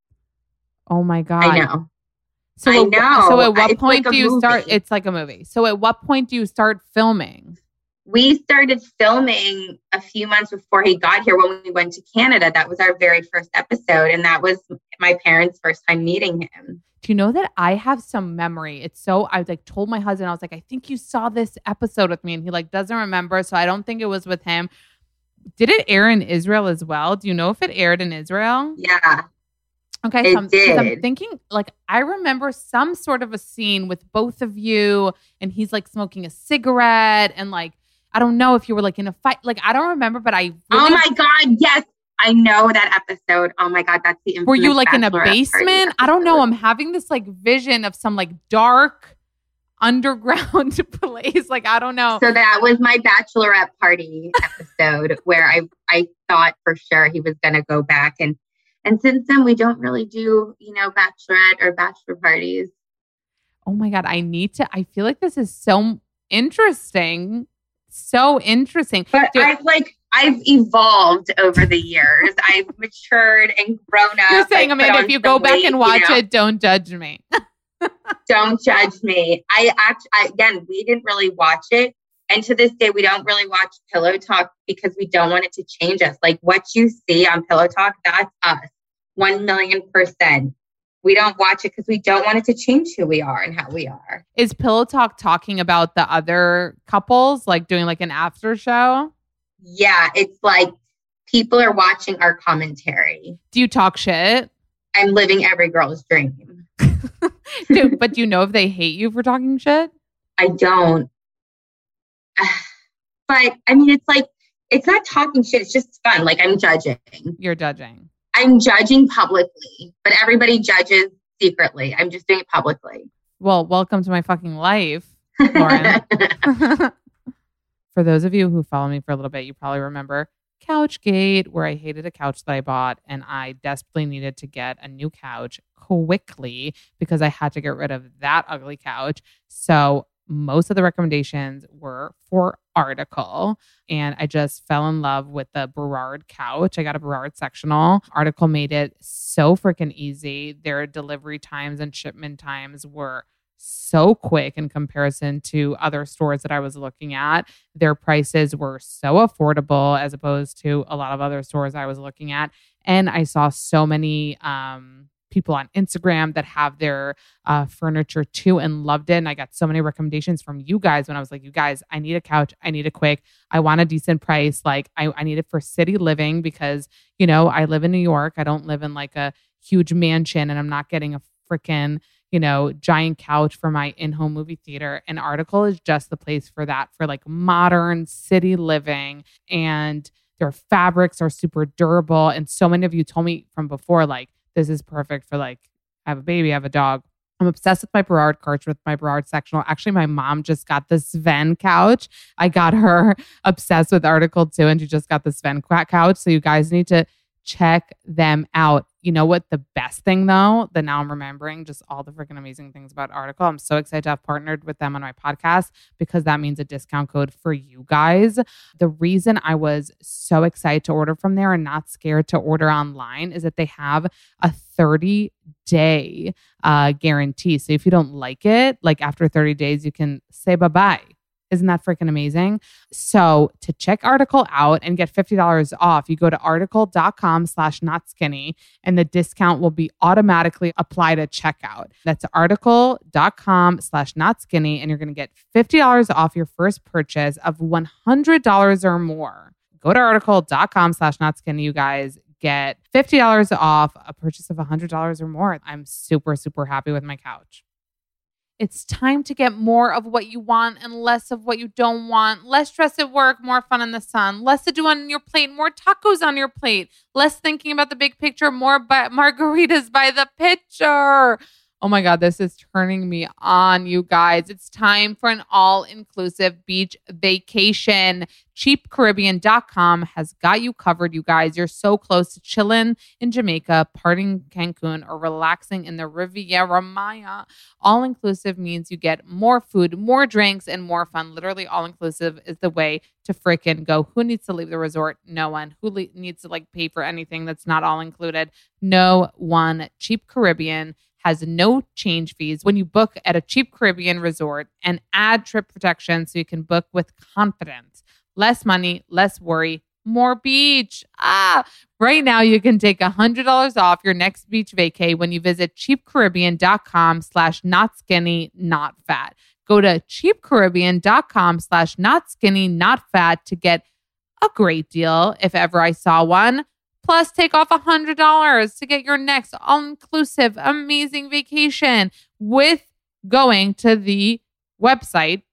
[SPEAKER 5] Oh my God.
[SPEAKER 6] I know.
[SPEAKER 5] So at what point
[SPEAKER 6] like
[SPEAKER 5] do you start?
[SPEAKER 6] movie.
[SPEAKER 5] It's like a movie. So at what point do you start filming?
[SPEAKER 6] We started filming a few months before he got here when we went to Canada. That was our very first episode. And that was my parents' first time meeting him.
[SPEAKER 5] Do you know that I have some memory? I was like told my husband, I was like, I think you saw this episode with me. And he like doesn't remember. So I don't think it was with him. Did it air in Israel as well? Do you know if it aired in Israel?
[SPEAKER 6] Yeah.
[SPEAKER 5] Okay. So I'm thinking like, I remember some sort of a scene with both of you and he's like smoking a cigarette and like, I don't know if you were like in a fight. Like, I don't remember, but I
[SPEAKER 6] oh my God. Yes. I know that episode. Oh my God. That's the infamous
[SPEAKER 5] Were you like in a
[SPEAKER 6] Bachelorette
[SPEAKER 5] basement? I don't know. I'm having this like vision of some like dark underground place. Like, I don't know.
[SPEAKER 6] So that was my bachelorette party episode where I thought for sure he was going to go back. And since then we don't really do, bachelorette or bachelor parties.
[SPEAKER 5] Oh my God. I feel like this is so interesting. So interesting.
[SPEAKER 6] But I've evolved over the years. I've matured and grown up.
[SPEAKER 5] You're saying, Amanda, if you go back and watch it, don't judge me.
[SPEAKER 6] Don't judge me. Again, we didn't really watch it. And to this day, we don't really watch Pillow Talk because we don't want it to change us. Like what you see on Pillow Talk, that's us. 1,000,000%. We don't watch it because we don't want it to change who we are and how we are.
[SPEAKER 5] Is Pillow Talk talking about the other couples, like doing like an after show?
[SPEAKER 6] Yeah, it's like people are watching our commentary.
[SPEAKER 5] Do you talk shit?
[SPEAKER 6] I'm living every girl's dream.
[SPEAKER 5] But do you know if they hate you for talking shit?
[SPEAKER 6] I don't. But I mean, it's like, it's not talking shit. It's just fun. Like I'm judging.
[SPEAKER 5] You're judging.
[SPEAKER 6] I'm judging publicly, but everybody judges secretly. I'm just doing it publicly.
[SPEAKER 5] Well, welcome to my fucking life, Lauren. For those of you who follow me for a little bit, you probably remember Couchgate, where I hated a couch that I bought and I desperately needed to get a new couch quickly because I had to get rid of that ugly couch. So most of the recommendations were for Article, and I just fell in love with the Burrard couch. I got a Burrard sectional. Article made it so freaking easy. Their delivery times and shipment times were so quick in comparison to other stores that I was looking at. Their prices were so affordable as opposed to a lot of other stores I was looking at. And I saw so many people on Instagram that have their furniture too and loved it. And I got so many recommendations from you guys when I was like, you guys, I need a couch. I need it quick. I want a decent price. Like I need it for city living because, I live in New York. I don't live in like a huge mansion and I'm not getting a freaking, giant couch for my in-home movie theater. An Article is just the place for that, for like modern city living. And their fabrics are super durable. And so many of you told me from before, like, this is perfect for like, I have a baby, I have a dog. I'm obsessed with my Burrard couch, with my Burrard sectional. Actually, my mom just got the Sven couch. I got her obsessed with Article too, and she just got the Sven couch. So you guys need to check them out. You know what the best thing though, that now I'm remembering just all the freaking amazing things about Article. I'm so excited to have partnered with them on my podcast because that means a discount code for you guys. The reason I was so excited to order from there and not scared to order online is that they have a 30-day guarantee. So if you don't like it, like after 30 days, you can say bye-bye. Isn't that freaking amazing? So to check Article out and get $50 off, you go to article.com/notskinny and the discount will be automatically applied at checkout. That's article.com/notskinny and you're going to get $50 off your first purchase of $100 or more. Go to article.com/notskinny, you guys. Get $50 off a purchase of $100 or more. I'm super, super happy with my couch. It's time to get more of what you want and less of what you don't want. Less stress at work, more fun in the sun. Less to do on your plate, more tacos on your plate. Less thinking about the big picture, more margaritas by the pitcher. Oh my God, this is turning me on, you guys. It's time for an all-inclusive beach vacation. CheapCaribbean.com has got you covered, you guys. You're so close to chilling in Jamaica, partying in Cancun, or relaxing in the Riviera Maya. All-inclusive means you get more food, more drinks, and more fun. Literally, all-inclusive is the way to freaking go. Who needs to leave the resort? No one. Who needs to pay for anything that's not all-included? No one. Cheap Caribbean has no change fees when you book at a Cheap Caribbean resort and add trip protection so you can book with confidence. Less money, less worry, more beach. Right now you can take $100 off your next beach vacay when you visit cheapcaribbean.com/notskinny-not-fat. Go to cheapcaribbean.com/notskinny-not-fat to get a great deal if ever I saw one. Plus, take off $100 to get your next all-inclusive, amazing vacation with going to the website,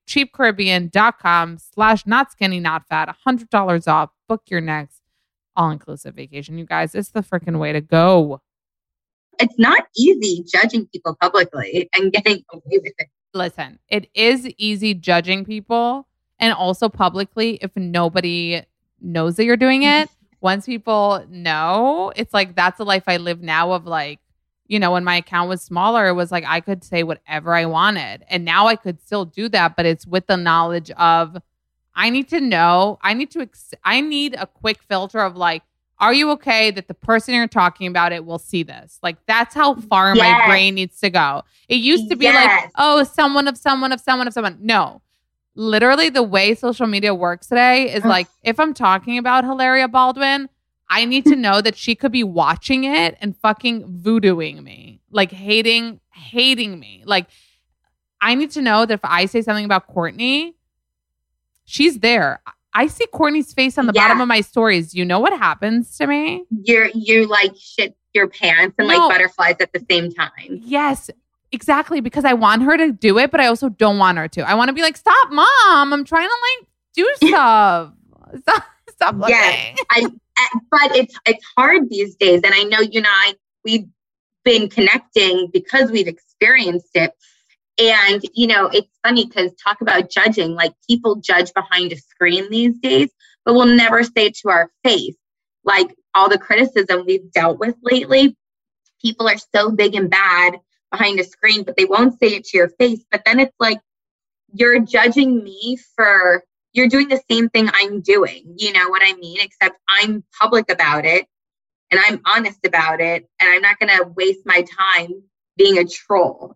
[SPEAKER 5] cheapcaribbean.com/notskinny-not-fat. $100 off. Book your next all-inclusive vacation. You guys, it's the freaking way to go.
[SPEAKER 6] It's not easy judging people publicly and getting away with it.
[SPEAKER 5] Listen, it is easy judging people and also publicly if nobody knows that you're doing it. Once people know, it's that's the life I live now of when my account was smaller, it was I could say whatever I wanted. And now I could still do that, but it's with the knowledge of I need to know, I need a quick filter of are you okay that the person you're talking about it will see this? That's how far my brain needs to go. It used to be someone of someone of someone of someone. No. Literally, the way social media works today is if I'm talking about Hilaria Baldwin, I need to know that she could be watching it and fucking voodooing me, hating me. I need to know that if I say something about Courtney, she's there. I see Courtney's face on the bottom of my stories. You know what happens to me? You
[SPEAKER 6] shit your pants and butterflies at the same time.
[SPEAKER 5] Yes. Exactly, because I want her to do it, but I also don't want her to. I want to be stop, Mom. I'm trying to do stuff. Stop looking. Yeah,
[SPEAKER 6] but it's hard these days. And I know you and I, we've been connecting because we've experienced it. And, it's funny because talk about judging, people judge behind a screen these days, but will never say it to our face. All the criticism we've dealt with lately, people are so big and bad behind a screen, but they won't say it to your face. But then it's you're judging me you're doing the same thing I'm doing. You know what I mean? Except I'm public about it and I'm honest about it. And I'm not going to waste my time being a troll,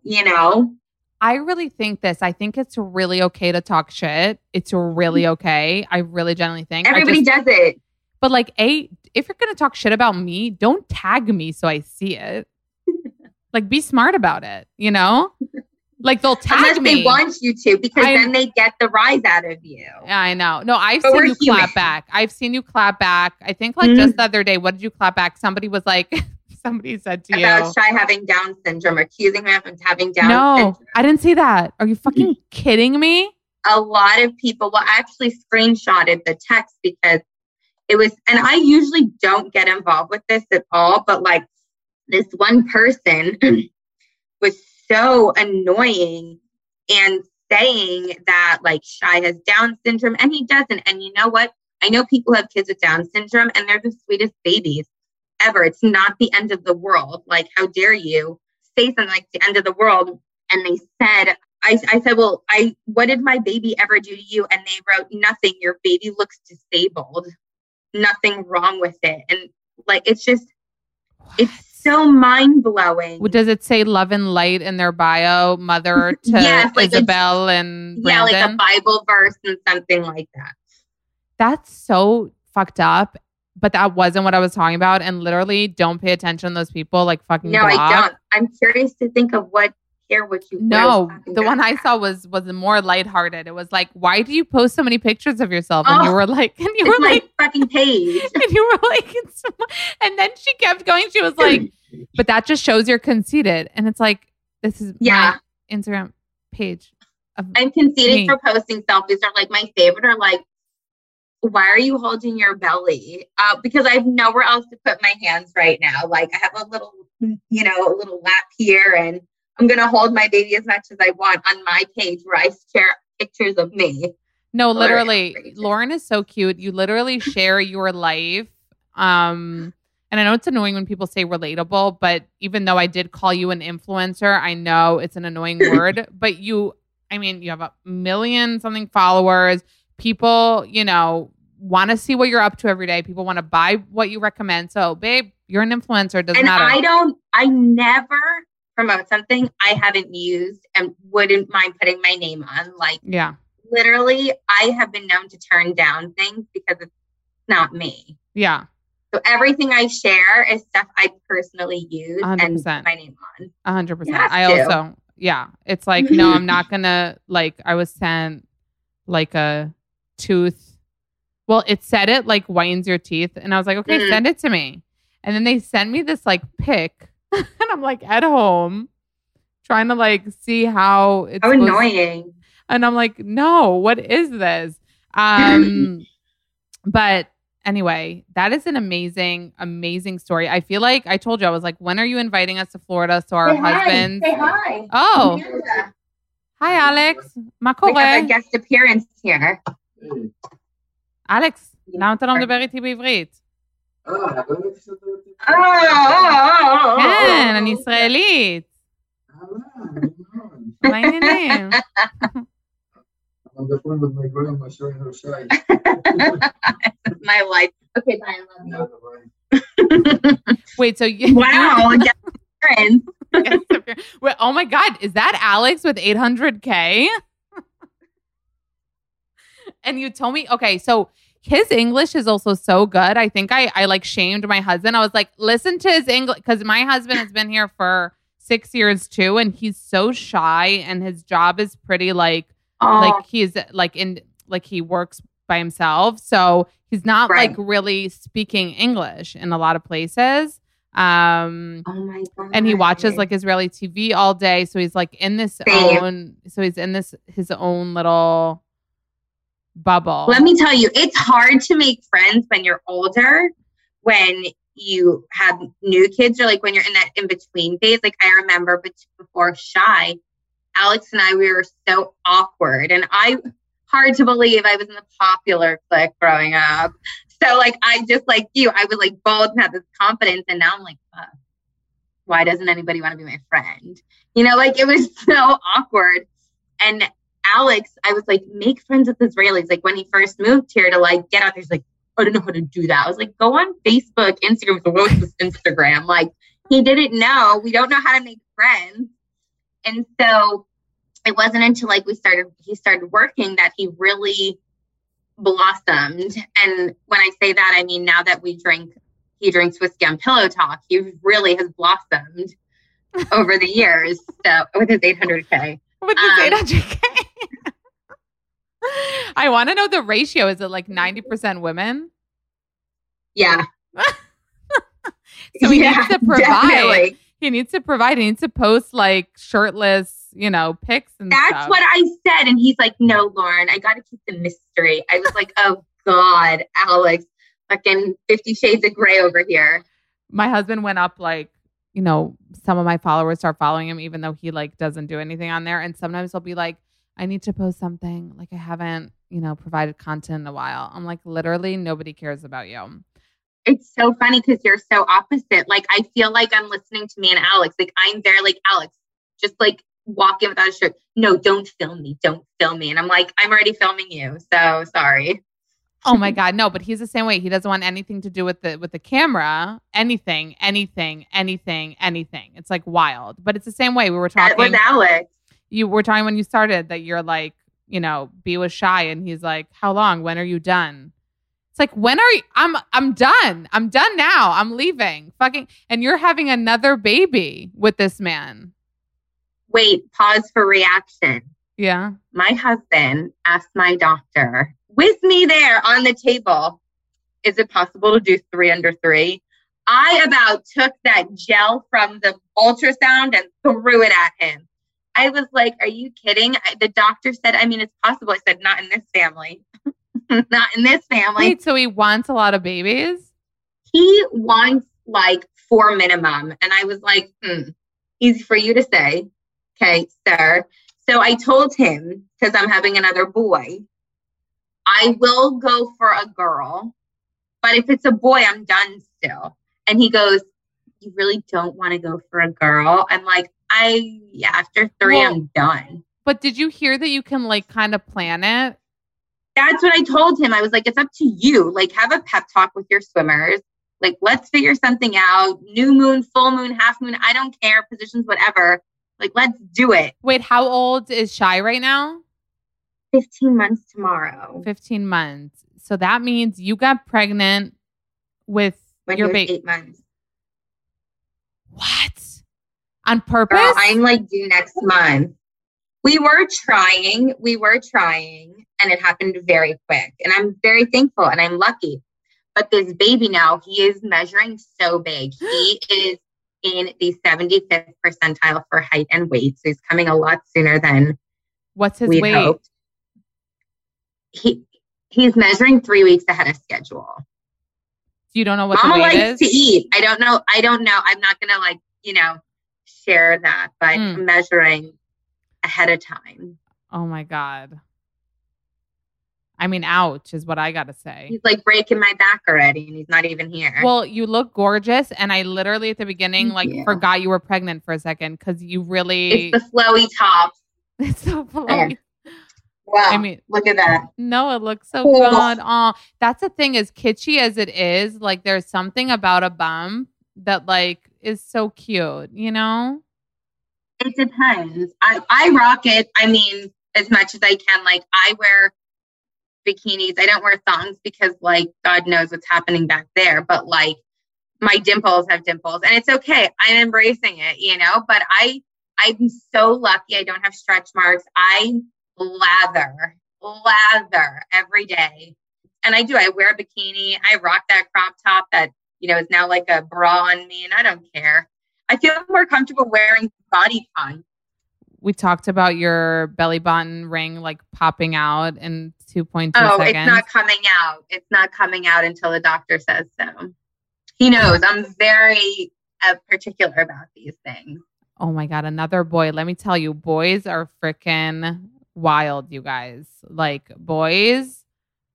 [SPEAKER 5] I really think this. I think it's really okay to talk shit. It's really okay. I really genuinely think.
[SPEAKER 6] Everybody does it.
[SPEAKER 5] But if you're going to talk shit about me, don't tag me so I see it. Be smart about it, they'll tag
[SPEAKER 6] Unless
[SPEAKER 5] me.
[SPEAKER 6] They want you to, because then they get the rise out of you.
[SPEAKER 5] Yeah, I know. No, I've seen you clap back. I think just the other day, what did you clap back? Somebody was somebody said to you.
[SPEAKER 6] About Shy having Down syndrome, accusing him of having Down syndrome.
[SPEAKER 5] No, I didn't see that. Are you fucking kidding me?
[SPEAKER 6] A lot of people, I actually screenshotted the text because it was, and I usually don't get involved with this at all, but this one person was so annoying and saying that Shy has Down syndrome and he doesn't. And you know what? I know people have kids with Down syndrome and they're the sweetest babies ever. It's not the end of the world. How dare you say something like the end of the world? And they said, I said, well, what did my baby ever do to you? And they wrote, nothing. Your baby looks disabled. Nothing wrong with it. And it's just, it's so mind-blowing.
[SPEAKER 5] Does it say love and light in their bio, mother to Isabel and Brandon?
[SPEAKER 6] Yeah, a Bible verse and something like that.
[SPEAKER 5] That's so fucked up. But that wasn't what I was talking about. And literally, don't pay attention to those people. Fucking
[SPEAKER 6] no,
[SPEAKER 5] block.
[SPEAKER 6] I don't. I'm curious to think of what you.
[SPEAKER 5] No, the one I saw was more lighthearted. It was why do you post so many pictures of yourself? And you were
[SPEAKER 6] my fucking page.
[SPEAKER 5] And you were and then she kept going. She was but that just shows you're conceited. And it's this is my Instagram page.
[SPEAKER 6] I'm conceited for posting selfies. Or my favorite are why are you holding your belly? Because I have nowhere else to put my hands right now. I have a little, a little lap here and I'm going to hold my baby as much as I want on my page where I share pictures of me.
[SPEAKER 5] No, literally, Lauren is so cute. You literally share your life. And I know it's annoying when people say relatable, but even though I did call you an influencer, I know it's an annoying word, but you have 1 million something followers. People, want to see what you're up to every day. People want to buy what you recommend. So, babe, you're an influencer. It doesn't matter.
[SPEAKER 6] I never promote something I haven't used and wouldn't mind putting my name on. Like, yeah, literally, I have been known to turn down things because it's not me.
[SPEAKER 5] Yeah.
[SPEAKER 6] So everything I share is stuff I personally use
[SPEAKER 5] 100%.
[SPEAKER 6] And put my name on.
[SPEAKER 5] 100%. It's like, no, I'm not going to, like, I was sent like a tooth. Well, it said it like whitens your teeth. And I was like, okay, send it to me. And then they sent me this like pic. And I'm like at home trying to like see how it's
[SPEAKER 6] annoying.
[SPEAKER 5] And I'm like, no, what is this? But anyway, that is an amazing, amazing story. I feel like I told you, I was like, when are you inviting us to Florida so our husbands?
[SPEAKER 6] Say hi.
[SPEAKER 5] Oh. Amanda. Hi, Alex. Ma
[SPEAKER 6] we have a guest appearance here.
[SPEAKER 5] אלכס, למה אתה לא מדבר איתי בעברית? כן, אני ישראלית. מה העניינים?
[SPEAKER 7] On the phone with my grandma showing her shy.
[SPEAKER 6] My life. Okay, bye. I love you.
[SPEAKER 5] Wait, so you...
[SPEAKER 6] Wow, guest appearance.
[SPEAKER 5] Wait, oh my God, is that Alex with 800K? And you told me, okay, so his English is also so good. I think I like shamed my husband. I was like, listen to his English, because my husband has been here for 6 years too, and he's so shy, and his job is pretty like he's like in like he works by himself, so he's not like really speaking English in a lot of places.
[SPEAKER 6] Oh my God.
[SPEAKER 5] And he watches like Israeli TV all day, so he's like in this his own little bubble.
[SPEAKER 6] Let me tell you, it's hard to make friends when you're older, when you have new kids, or like when you're in that in-between phase. Like I remember before Shy, Alex and I, we were so awkward, and hard to believe I was in the popular clique growing up. So like, I just like you, I was like bold and had this confidence, and now I'm like, why doesn't anybody want to be my friend? Like it was so awkward. And Alex, I was like, make friends with Israelis. Like when he first moved here to like get out there, he's like, I don't know how to do that. I was like, go on Facebook, Instagram. So what's this Instagram? Like he didn't know. We don't know how to make friends. And so it wasn't until like he started working that he really blossomed. And when I say that, I mean, now that he drinks whiskey on Pillow Talk, he really has blossomed over the years. So with his 800K.
[SPEAKER 5] With his 800K. I want to know the ratio. Is it like 90% women?
[SPEAKER 6] Yeah.
[SPEAKER 5] So he needs to provide.
[SPEAKER 6] Definitely.
[SPEAKER 5] He needs to provide. He needs to post like shirtless, pics and
[SPEAKER 6] That's
[SPEAKER 5] stuff.
[SPEAKER 6] what I said. And he's like, no, Lauren, I got to keep the mystery. I was like, oh God, Alex, fucking 50 Shades of Grey over here.
[SPEAKER 5] My husband went up like, some of my followers start following him, even though he like doesn't do anything on there. And sometimes he'll be like, I need to post something. Like I haven't, provided content in a while. I'm like, literally nobody cares about you.
[SPEAKER 6] It's so funny because you're so opposite. Like, I feel like I'm listening to me and Alex. Like, I'm there like, Alex, just like walk in without a shirt. No, don't film me. Don't film me. And I'm like, I'm already filming you. So sorry.
[SPEAKER 5] Oh my God. No, but he's the same way. He doesn't want anything to do with the camera. Anything. It's like wild. But it's the same way. We were talking.
[SPEAKER 6] That was Alex.
[SPEAKER 5] You were talking when you started that you're like, be with Shy. And he's like, how long? When are you done? It's like, when are you? I'm done. I'm done now. I'm leaving. Fucking. And you're having another baby with this man.
[SPEAKER 6] Wait, pause for reaction.
[SPEAKER 5] Yeah.
[SPEAKER 6] My husband asked my doctor, with me there on the table, is it possible to do 3 under 3? I about took that gel from the ultrasound and threw it at him. I was like, are you kidding? The doctor said, I mean, it's possible. I said, not in this family. Not in this family.
[SPEAKER 5] Wait, so he wants a lot of babies?
[SPEAKER 6] He wants like 4 minimum. And I was like, easy for you to say. Okay, sir. So I told him, because I'm having another boy, I will go for a girl, but if it's a boy, I'm done still. And he goes, you really don't want to go for a girl? I'm like, after 3, I'm done.
[SPEAKER 5] But did you hear that you can like kind of plan it?
[SPEAKER 6] That's what I told him. I was like, it's up to you. Like, have a pep talk with your swimmers. Like, let's figure something out. New moon, full moon, half moon. I don't care. Positions, whatever. Like, let's do it.
[SPEAKER 5] Wait, how old is Shy right now?
[SPEAKER 6] 15 months tomorrow.
[SPEAKER 5] 15 months. So that means you got pregnant with your baby.
[SPEAKER 6] 8 months.
[SPEAKER 5] What? On purpose?
[SPEAKER 6] Girl, I'm like due next month. We were trying, and it happened very quick. And I'm very thankful and I'm lucky. But this baby now, he is measuring so big. He is in the 75th percentile for height and weight. So he's coming a lot sooner than
[SPEAKER 5] what's his weight?
[SPEAKER 6] Hoped. He's measuring 3 weeks ahead of schedule.
[SPEAKER 5] You don't know what
[SPEAKER 6] Mama
[SPEAKER 5] the weight
[SPEAKER 6] likes
[SPEAKER 5] is?
[SPEAKER 6] to eat. I don't know. I'm not going to share that, but I'm measuring ahead of time.
[SPEAKER 5] Oh my God. I mean, ouch is what I got to say.
[SPEAKER 6] He's like breaking my back already and he's not even here.
[SPEAKER 5] Well, you look gorgeous. And I literally at the beginning, forgot you were pregnant for a second because you really.
[SPEAKER 6] It's the flowy top.
[SPEAKER 5] It's so flowy.
[SPEAKER 6] Wow. I mean, look at that.
[SPEAKER 5] No, it looks so good. Oh, that's the thing, as kitschy as it is, like there's something about a bump that like is so cute, you know?
[SPEAKER 6] It depends. I rock it. I mean, as much as I can. Like, I wear bikinis. I don't wear thongs because, like, God knows what's happening back there. But, like, my dimples have dimples. And it's okay. I'm embracing it, you know? But I'm so lucky I don't have stretch marks. I lather every day. And I do. I wear a bikini. I rock that crop top that, is now like a bra on me. And I don't care. I feel more comfortable wearing bodycon.
[SPEAKER 5] We talked about your belly button ring like popping out in 2.2 seconds.
[SPEAKER 6] It's not coming out. It's not coming out until the doctor says so. He knows I'm very particular about these things.
[SPEAKER 5] Oh my God, another boy. Let me tell you, boys are freaking wild, you guys. Like, boys,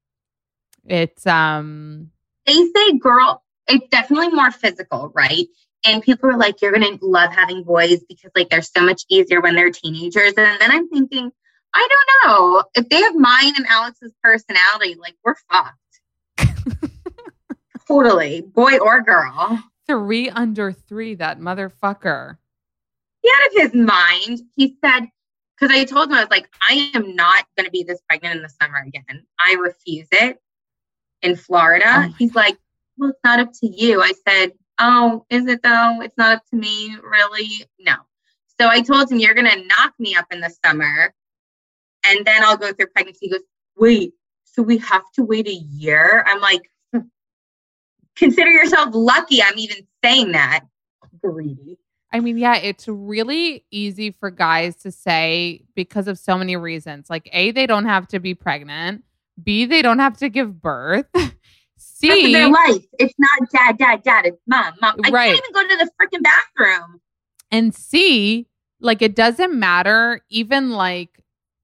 [SPEAKER 5] it's
[SPEAKER 6] they say girl, it's definitely more physical, right? And people are like, you're going to love having boys because, like, they're so much easier when they're teenagers. And then I'm thinking, I don't know. If they have mine and Alex's personality, like, we're fucked. Totally. Boy or girl.
[SPEAKER 5] 3 under 3, that motherfucker.
[SPEAKER 6] He out of his mind. He said, because I told him, I was like, I am not going to be this pregnant in the summer again. I refuse it. In Florida. He's like, well, it's not up to you. I said, oh, is it though? It's not up to me, really? No. So I told him, you're going to knock me up in the summer and then I'll go through pregnancy. He goes, wait, so we have to wait a year? I'm like, consider yourself lucky I'm even saying that. Greedy.
[SPEAKER 5] I mean, yeah, it's really easy for guys to say because of so many reasons. Like, A, they don't have to be pregnant. B, they don't have to give birth. C,
[SPEAKER 6] that's their life. It's not dad. It's mom. I
[SPEAKER 5] right.
[SPEAKER 6] can't even go to the freaking bathroom.
[SPEAKER 5] And C, like, it doesn't matter. Even like,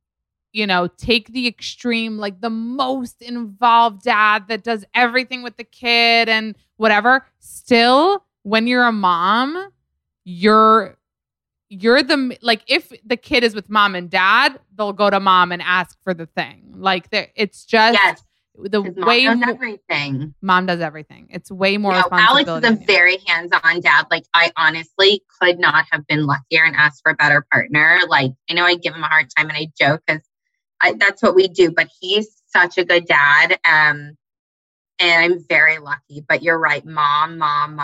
[SPEAKER 5] take the extreme, like the most involved dad that does everything with the kid and whatever. Still, when you're a mom, you're the, like, if the kid is with mom and dad, they'll go to mom and ask for the thing. Like, it's just the way
[SPEAKER 6] mom does everything.
[SPEAKER 5] Mom does everything. It's way more responsibility.
[SPEAKER 6] Alex is a very hands-on dad. Like, I honestly could not have been luckier and asked for a better partner. Like, I know I give him a hard time and I joke because that's what we do, but he's such a good dad. And I'm very lucky. But you're right, mom.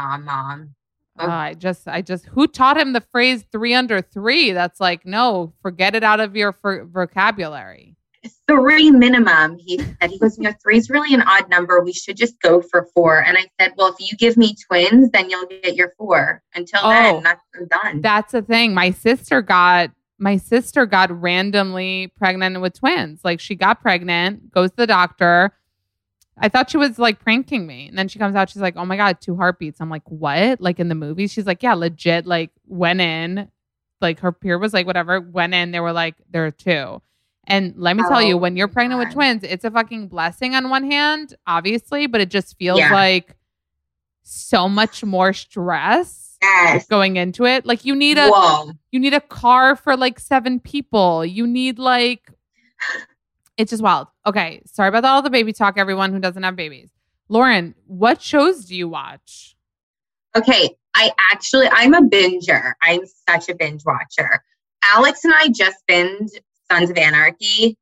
[SPEAKER 5] I just, who taught him the phrase 3 under 3? That's like, no, forget it out of your vocabulary.
[SPEAKER 6] 3 minimum. He said, he goes, 3 is really an odd number. We should just go for 4. And I said, well, if you give me twins, then you'll get your 4. Until then, I'm done.
[SPEAKER 5] That's the thing. My sister got randomly pregnant with twins. Like, she got pregnant, goes to the doctor. I thought she was like pranking me. And then she comes out, she's like, oh my God, 2 heartbeats. I'm like, what? Like in the movie? She's like, yeah, legit. Like, went in, like her period was like whatever, went in, they were like, there are 2. And let me tell you, when you're pregnant with twins, it's a fucking blessing on one hand, obviously, but it just feels like so much more stress going into it. Like you need a car for like 7 people. You need like, it's just wild. Okay. Sorry about all the baby talk, everyone who doesn't have babies. Lauren, what shows do you watch?
[SPEAKER 6] Okay. I'm a binger. I'm such a binge watcher. Alex and I just binged Sons of Anarchy.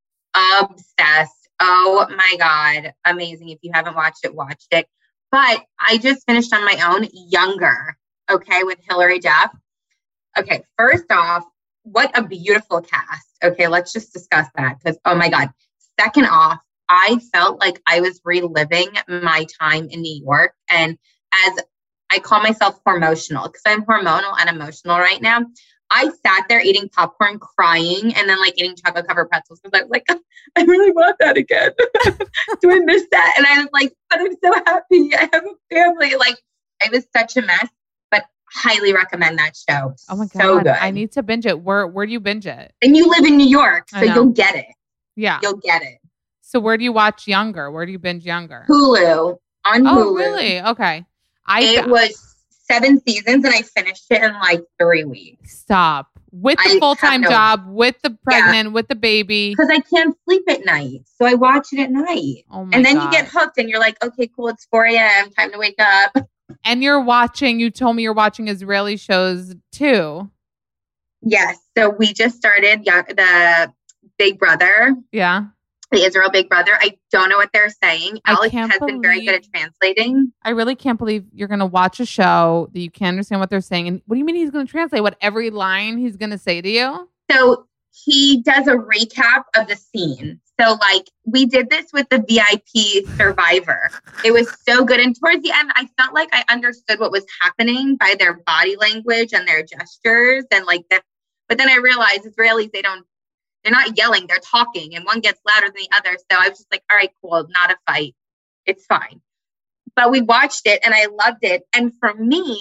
[SPEAKER 6] Obsessed. Oh my God. Amazing. If you haven't watched it, watch it. But I just finished on my own Younger, okay, with Hilary Duff. Okay, first off, what a beautiful cast. Okay, let's just discuss that because, oh my God. Second off, I felt like I was reliving my time in New York. And as I call myself hormotional because I'm hormonal and emotional right now. I sat there eating popcorn, crying, and then like eating chocolate covered pretzels because I was like, I really want that again. Do I miss that? And I was like, but I'm so happy. I have a family. Like, it was such a mess, but highly recommend that show.
[SPEAKER 5] Oh my God.
[SPEAKER 6] So good.
[SPEAKER 5] I need to binge it. Where do you binge it?
[SPEAKER 6] And you live in New York, so you'll get it.
[SPEAKER 5] Yeah.
[SPEAKER 6] You'll get it.
[SPEAKER 5] So where do you watch Younger? Where do you binge Younger?
[SPEAKER 6] Hulu. On Hulu.
[SPEAKER 5] Oh, really? Okay.
[SPEAKER 6] It was 7 seasons and I finished it in like 3 weeks.
[SPEAKER 5] Stop. With the full-time job, with the pregnant, with the baby.
[SPEAKER 6] Because I can't sleep at night. So I watch it at night.
[SPEAKER 5] Oh my
[SPEAKER 6] and then
[SPEAKER 5] God.
[SPEAKER 6] you get hooked and you're like, okay, cool. It's 4 a.m. Time to wake up.
[SPEAKER 5] And you told me you're watching Israeli shows too.
[SPEAKER 6] Yes. So we just started the Big Brother.
[SPEAKER 5] Yeah.
[SPEAKER 6] The Israel Big Brother. I don't know what they're saying. Alex has been very good at translating.
[SPEAKER 5] I really can't believe you're going to watch a show that you can't understand what they're saying. And what do you mean he's going to translate what every line he's going to say to you?
[SPEAKER 6] So he does a recap of the scene. So like we did this with the VIP Survivor. It was so good. And towards the end, I felt like I understood what was happening by their body language and their gestures and like that. But then I realized Israelis, they're not yelling, they're talking, and one gets louder than the other. So I was just like, all right, cool, not a fight. It's fine. But we watched it and I loved it. And for me,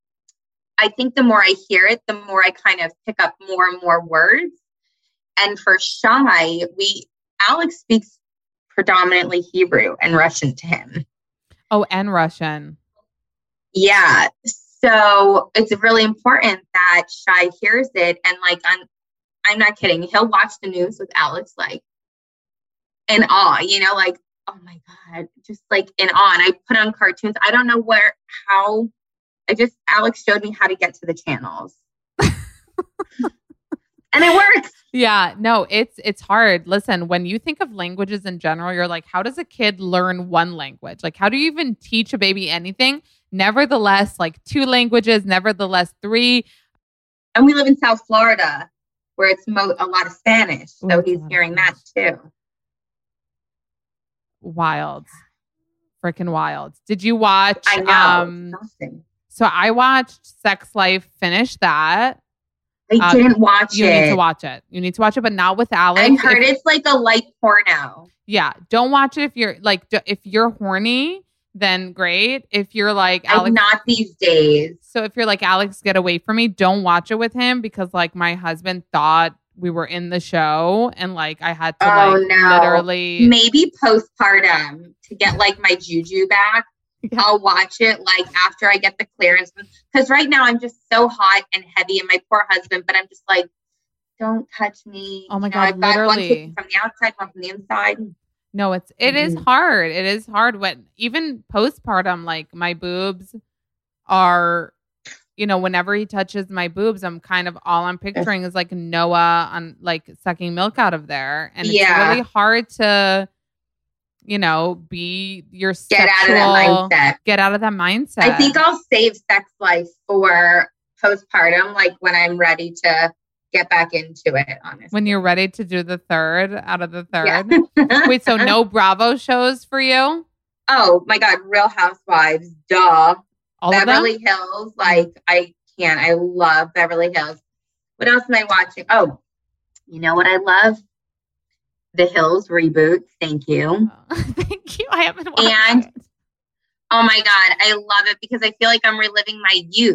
[SPEAKER 6] I think the more I hear it, the more I kind of pick up more and more words. And for Shai, Alex speaks predominantly Hebrew and Russian to him.
[SPEAKER 5] Oh, and Russian.
[SPEAKER 6] Yeah. So it's really important that Shai hears it. And like, I'm not kidding. He'll watch the news with Alex, like in awe, like, oh my God, just like in awe. And I put on cartoons. I don't know Alex showed me how to get to the channels. And it works.
[SPEAKER 5] Yeah, no, it's hard. Listen, when you think of languages in general, you're like, how does a kid learn one language? Like, how do you even teach a baby anything? Nevertheless, like 2 languages, nevertheless 3.
[SPEAKER 6] And we live in South Florida, where it's a lot of Spanish. So he's hearing that too.
[SPEAKER 5] Wild. Freaking wild. Did you watch?
[SPEAKER 6] I know.
[SPEAKER 5] So I watched Sex Life, finished that.
[SPEAKER 6] I didn't watch it.
[SPEAKER 5] You need to watch it. You need to watch it, but not with Alex.
[SPEAKER 6] I heard it's like a light porno.
[SPEAKER 5] Yeah. Don't watch it if you're like, if you're horny, then great. If you're like Alex,
[SPEAKER 6] I'm not these days.
[SPEAKER 5] So if you're like, Alex, get away from me, don't watch it with him because like my husband thought we were in the show and like I had to literally.
[SPEAKER 6] Maybe postpartum to get like my juju back. Yeah. I'll watch it like after I get the clearance because right now I'm just so hot and heavy and my poor husband, but I'm just like, don't touch me.
[SPEAKER 5] Oh my God,
[SPEAKER 6] I've got
[SPEAKER 5] literally.
[SPEAKER 6] one from the outside, one from the inside.
[SPEAKER 5] No, it is hard. It is hard when even postpartum, like my boobs are, whenever he touches my boobs, I'm kind of all I'm picturing is like Noah on like sucking milk out of there. And it's really hard to, be your sexual, get out of that mindset.
[SPEAKER 6] I think I'll save Sex Life for postpartum, like when I'm ready to get back into it, honestly.
[SPEAKER 5] When you're ready to do the third out of the third. Yeah. Wait, so no Bravo shows for you?
[SPEAKER 6] Oh my God, Real Housewives, duh.
[SPEAKER 5] All
[SPEAKER 6] Beverly Hills, like I can't. I love Beverly Hills. What else am I watching? Oh, you know what I love? The Hills reboot. Thank you.
[SPEAKER 5] Thank you. I haven't watched
[SPEAKER 6] it.
[SPEAKER 5] Oh
[SPEAKER 6] my God, I love it because I feel like I'm reliving my youth.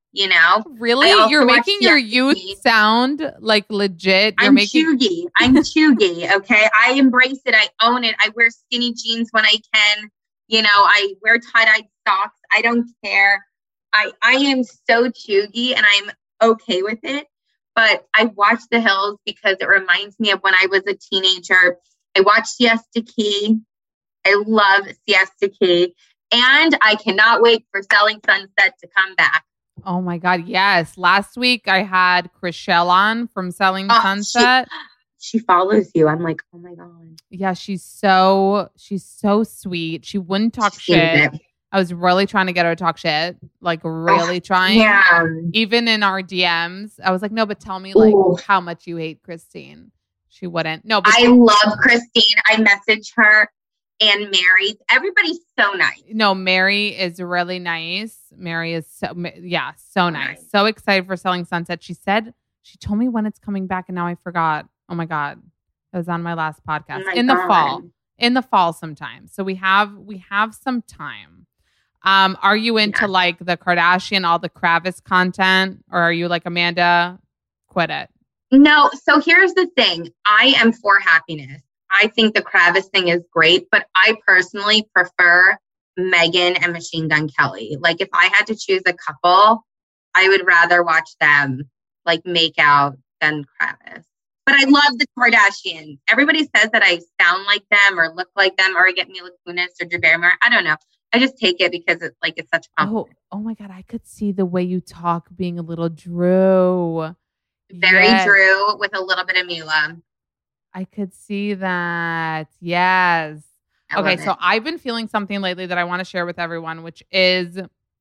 [SPEAKER 6] you know?
[SPEAKER 5] Really? You're making your youth sound like legit.
[SPEAKER 6] I'm chuggy. I'm chuggy, okay? I embrace it. I own it. I wear skinny jeans when I can. You know, I wear tie-dyed socks. I don't care. I am so chuggy and I'm okay with it. But I watch The Hills because it reminds me of when I was a teenager. I watched Siesta Key. I love Siesta Key. And I cannot wait for Selling Sunset to come back.
[SPEAKER 5] Oh my God, yes. Last week I had Chrishell on from Selling Sunset.
[SPEAKER 6] She follows you. I'm like, oh my God.
[SPEAKER 5] Yeah, she's so sweet. She wouldn't talk shit. I was really trying to get her to talk shit. Like really trying.
[SPEAKER 6] Yeah.
[SPEAKER 5] Even in our DMs. I was like, no, but tell me like how much you hate Christine. She wouldn't. No, but
[SPEAKER 6] I love Christine. I message her and Mary. Everybody's so nice.
[SPEAKER 5] No, Mary is really nice. Mary is so nice. So excited for Selling Sunset. She told me when it's coming back and now I forgot. Oh my God. It was on my last podcast. In the fall sometime. So we have some time. Are you into like the Kardashian, all the Kravis content, or are you like, Amanda, quit it?
[SPEAKER 6] No. So here's the thing. I am for happiness. I think the Kravis thing is great, but I personally prefer Megan and Machine Gun Kelly. Like if I had to choose a couple, I would rather watch them like make out than Kravis. But I love the Kardashians. Everybody says that I sound like them or look like them or I get Mila Kunis or Drew Barrymore. I don't know. I just take it because it's such a compliment.
[SPEAKER 5] Oh my God. I could see the way you talk being a little Drew.
[SPEAKER 6] Very Drew with a little bit of Mila.
[SPEAKER 5] I could see that. Yes. Okay. So I've been feeling something lately that I want to share with everyone, which is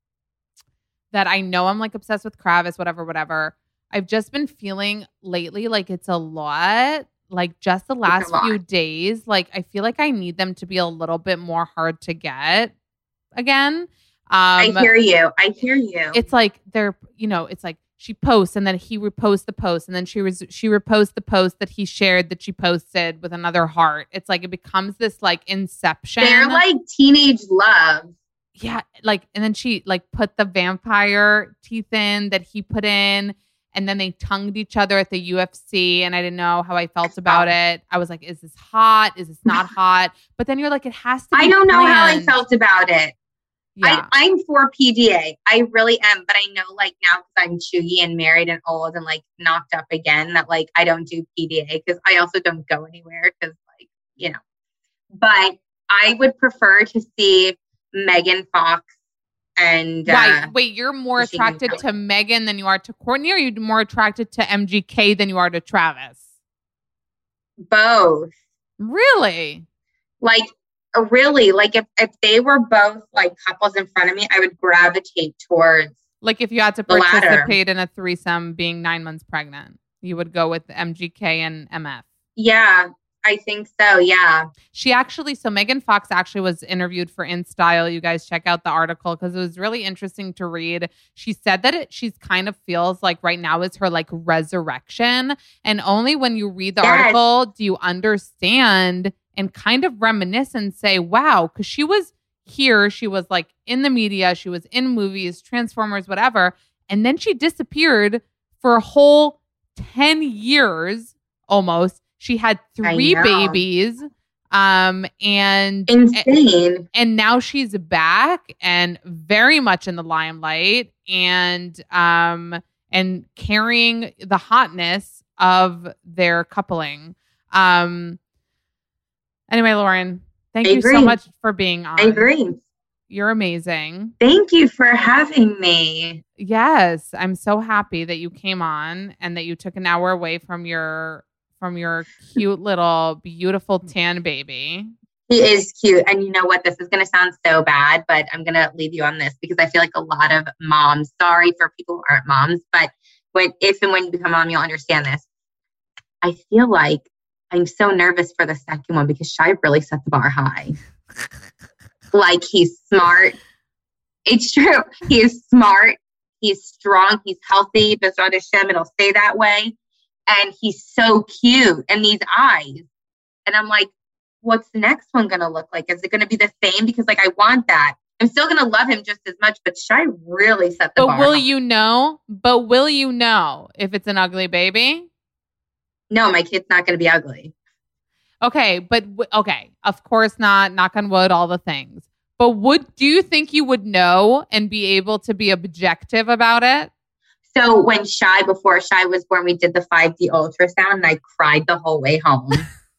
[SPEAKER 5] that I know I'm like obsessed with Kravis, whatever. I've just been feeling lately like it's a lot. Like just the last few days, like I feel like I need them to be a little bit more hard to get again.
[SPEAKER 6] I hear you.
[SPEAKER 5] It's like it's like she posts and then he reposts the post and then she reposts the post that he shared that she posted with another heart. It's like it becomes this like inception.
[SPEAKER 6] They're like teenage love.
[SPEAKER 5] Yeah, like and then she like put the vampire teeth in that he put in. And then they tongued each other at the UFC and I didn't know how I felt about it. I was like, is this hot? Is this not hot? But then you're like, it has to be
[SPEAKER 6] I don't know
[SPEAKER 5] planned.
[SPEAKER 6] how I felt about it.
[SPEAKER 5] Yeah.
[SPEAKER 6] I'm for PDA. I really am. But I know like now because I'm chuggy and married and old and like knocked up again that like I don't do PDA because I also don't go anywhere because like, you know. But I would prefer to see Megan Fox and
[SPEAKER 5] right. Wait, you're more attracted to Megan than you are to Courtney, or are you more attracted to MGK than you are to Travis?
[SPEAKER 6] Both.
[SPEAKER 5] Really?
[SPEAKER 6] Like, really? Like, if they were both like couples in front of me, I would gravitate towards.
[SPEAKER 5] Like, if you had to participate in a threesome being 9 months pregnant, you would go with MGK and MF.
[SPEAKER 6] Yeah. I think so. Yeah.
[SPEAKER 5] So Megan Fox actually was interviewed for InStyle. You guys check out the article because it was really interesting to read. She said that she's kind of feels like right now is her like resurrection. And only when you read the article do you understand and kind of reminisce and say, wow, because she was here. She was like in the media. She was in movies, Transformers, whatever. And then she disappeared for a whole 10 years almost. She had 3 babies, and
[SPEAKER 6] insane.
[SPEAKER 5] And now she's back and very much in the limelight, and carrying the hotness of their coupling. Anyway, Lauren, thank you so much for being on.
[SPEAKER 6] I agree.
[SPEAKER 5] You're amazing.
[SPEAKER 6] Thank you for having me.
[SPEAKER 5] Yes, I'm so happy that you came on and that you took an hour away from your cute little beautiful tan baby.
[SPEAKER 6] He is cute. And you know what? This is going to sound so bad, but I'm going to leave you on this because I feel like a lot of moms, sorry for people who aren't moms, but if and when you become a mom, you'll understand this. I feel like I'm so nervous for the second one because Shai really set the bar high. Like he's smart. It's true. He is smart. He's strong. He's healthy. B'ezrat Hashem, it'll stay that way. And he's so cute. And these eyes. And I'm like, what's the next one going to look like? Is it going to be the same? Because like, I want that. I'm still going to love him just as much, but Shy really set the bar.
[SPEAKER 5] But will you know if it's an ugly baby?
[SPEAKER 6] No, my kid's not going to be ugly.
[SPEAKER 5] Okay, but okay, of course not. Knock on wood, all the things. But do you think you would know and be able to be objective about it?
[SPEAKER 6] So before Shy was born, we did the 5D ultrasound and I cried the whole way home.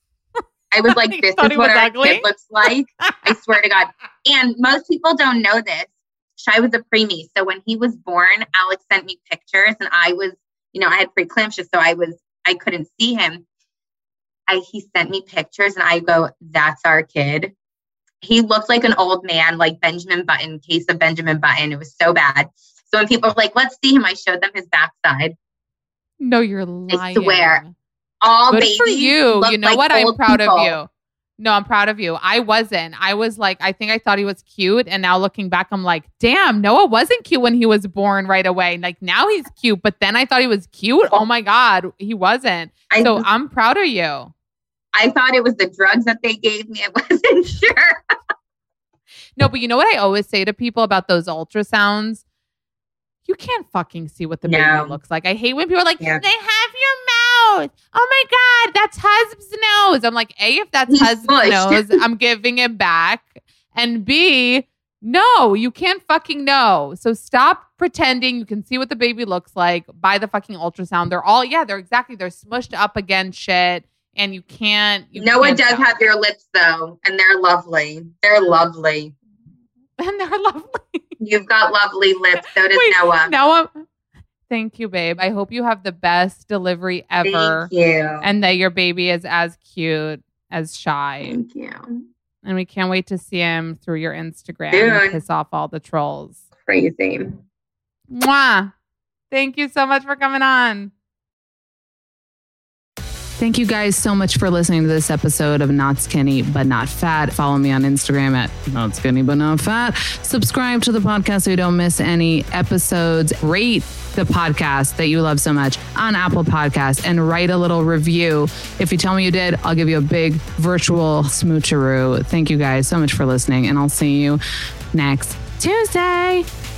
[SPEAKER 6] I was like, this is what our kid looks like. I swear to God. And most people don't know this. Shy was a preemie. So when he was born, Alex sent me pictures and I was, I had preeclampsia, so I couldn't see him. He sent me pictures and I go, that's our kid. He looked like an old man, like Benjamin Button, case of Benjamin Button. It was so bad. So when people were like, let's see him, I showed them his backside.
[SPEAKER 5] No, you're lying.
[SPEAKER 6] I swear. All
[SPEAKER 5] Good
[SPEAKER 6] babies
[SPEAKER 5] for you. You know
[SPEAKER 6] like
[SPEAKER 5] what? I'm proud
[SPEAKER 6] people.
[SPEAKER 5] of you. No, I'm proud of you. I wasn't. I was like, I think I thought he was cute. And now looking back, I'm like, damn, Noah wasn't cute when he was born right away. Like now he's cute, but then I thought he was cute. Oh my God, he wasn't. So I'm proud of you.
[SPEAKER 6] I thought it was the drugs that they gave me. I wasn't sure.
[SPEAKER 5] No, but you know what I always say to people about those ultrasounds? You can't fucking see what the baby looks like. I hate when people are like, they have your mouth. Oh my God, that's husband's nose. I'm like, A, if that's husband's nose, I'm giving it back. And B, no, you can't fucking know. So stop pretending you can see what the baby looks like. Buy the fucking ultrasound. They're smushed up against shit. And you can't.
[SPEAKER 6] Noah does have your lips though, and they're lovely. They're lovely.
[SPEAKER 5] And they're lovely.
[SPEAKER 6] You've got lovely lips. So does Noah.
[SPEAKER 5] Noah, thank you, babe. I hope you have the best delivery ever.
[SPEAKER 6] Thank you.
[SPEAKER 5] And that your baby is as cute as Shy.
[SPEAKER 6] Thank you.
[SPEAKER 5] And we can't wait to see him through your Instagram and piss off all the trolls.
[SPEAKER 6] Crazy.
[SPEAKER 5] Mwah. Thank you so much for coming on. Thank you guys so much for listening to this episode of Not Skinny But Not Fat. Follow me on Instagram at Not Skinny But Not Fat. Subscribe to the podcast so you don't miss any episodes. Rate the podcast that you love so much on Apple Podcasts and write a little review. If you tell me you did, I'll give you a big virtual smoocheroo. Thank you guys so much for listening, and I'll see you next Tuesday.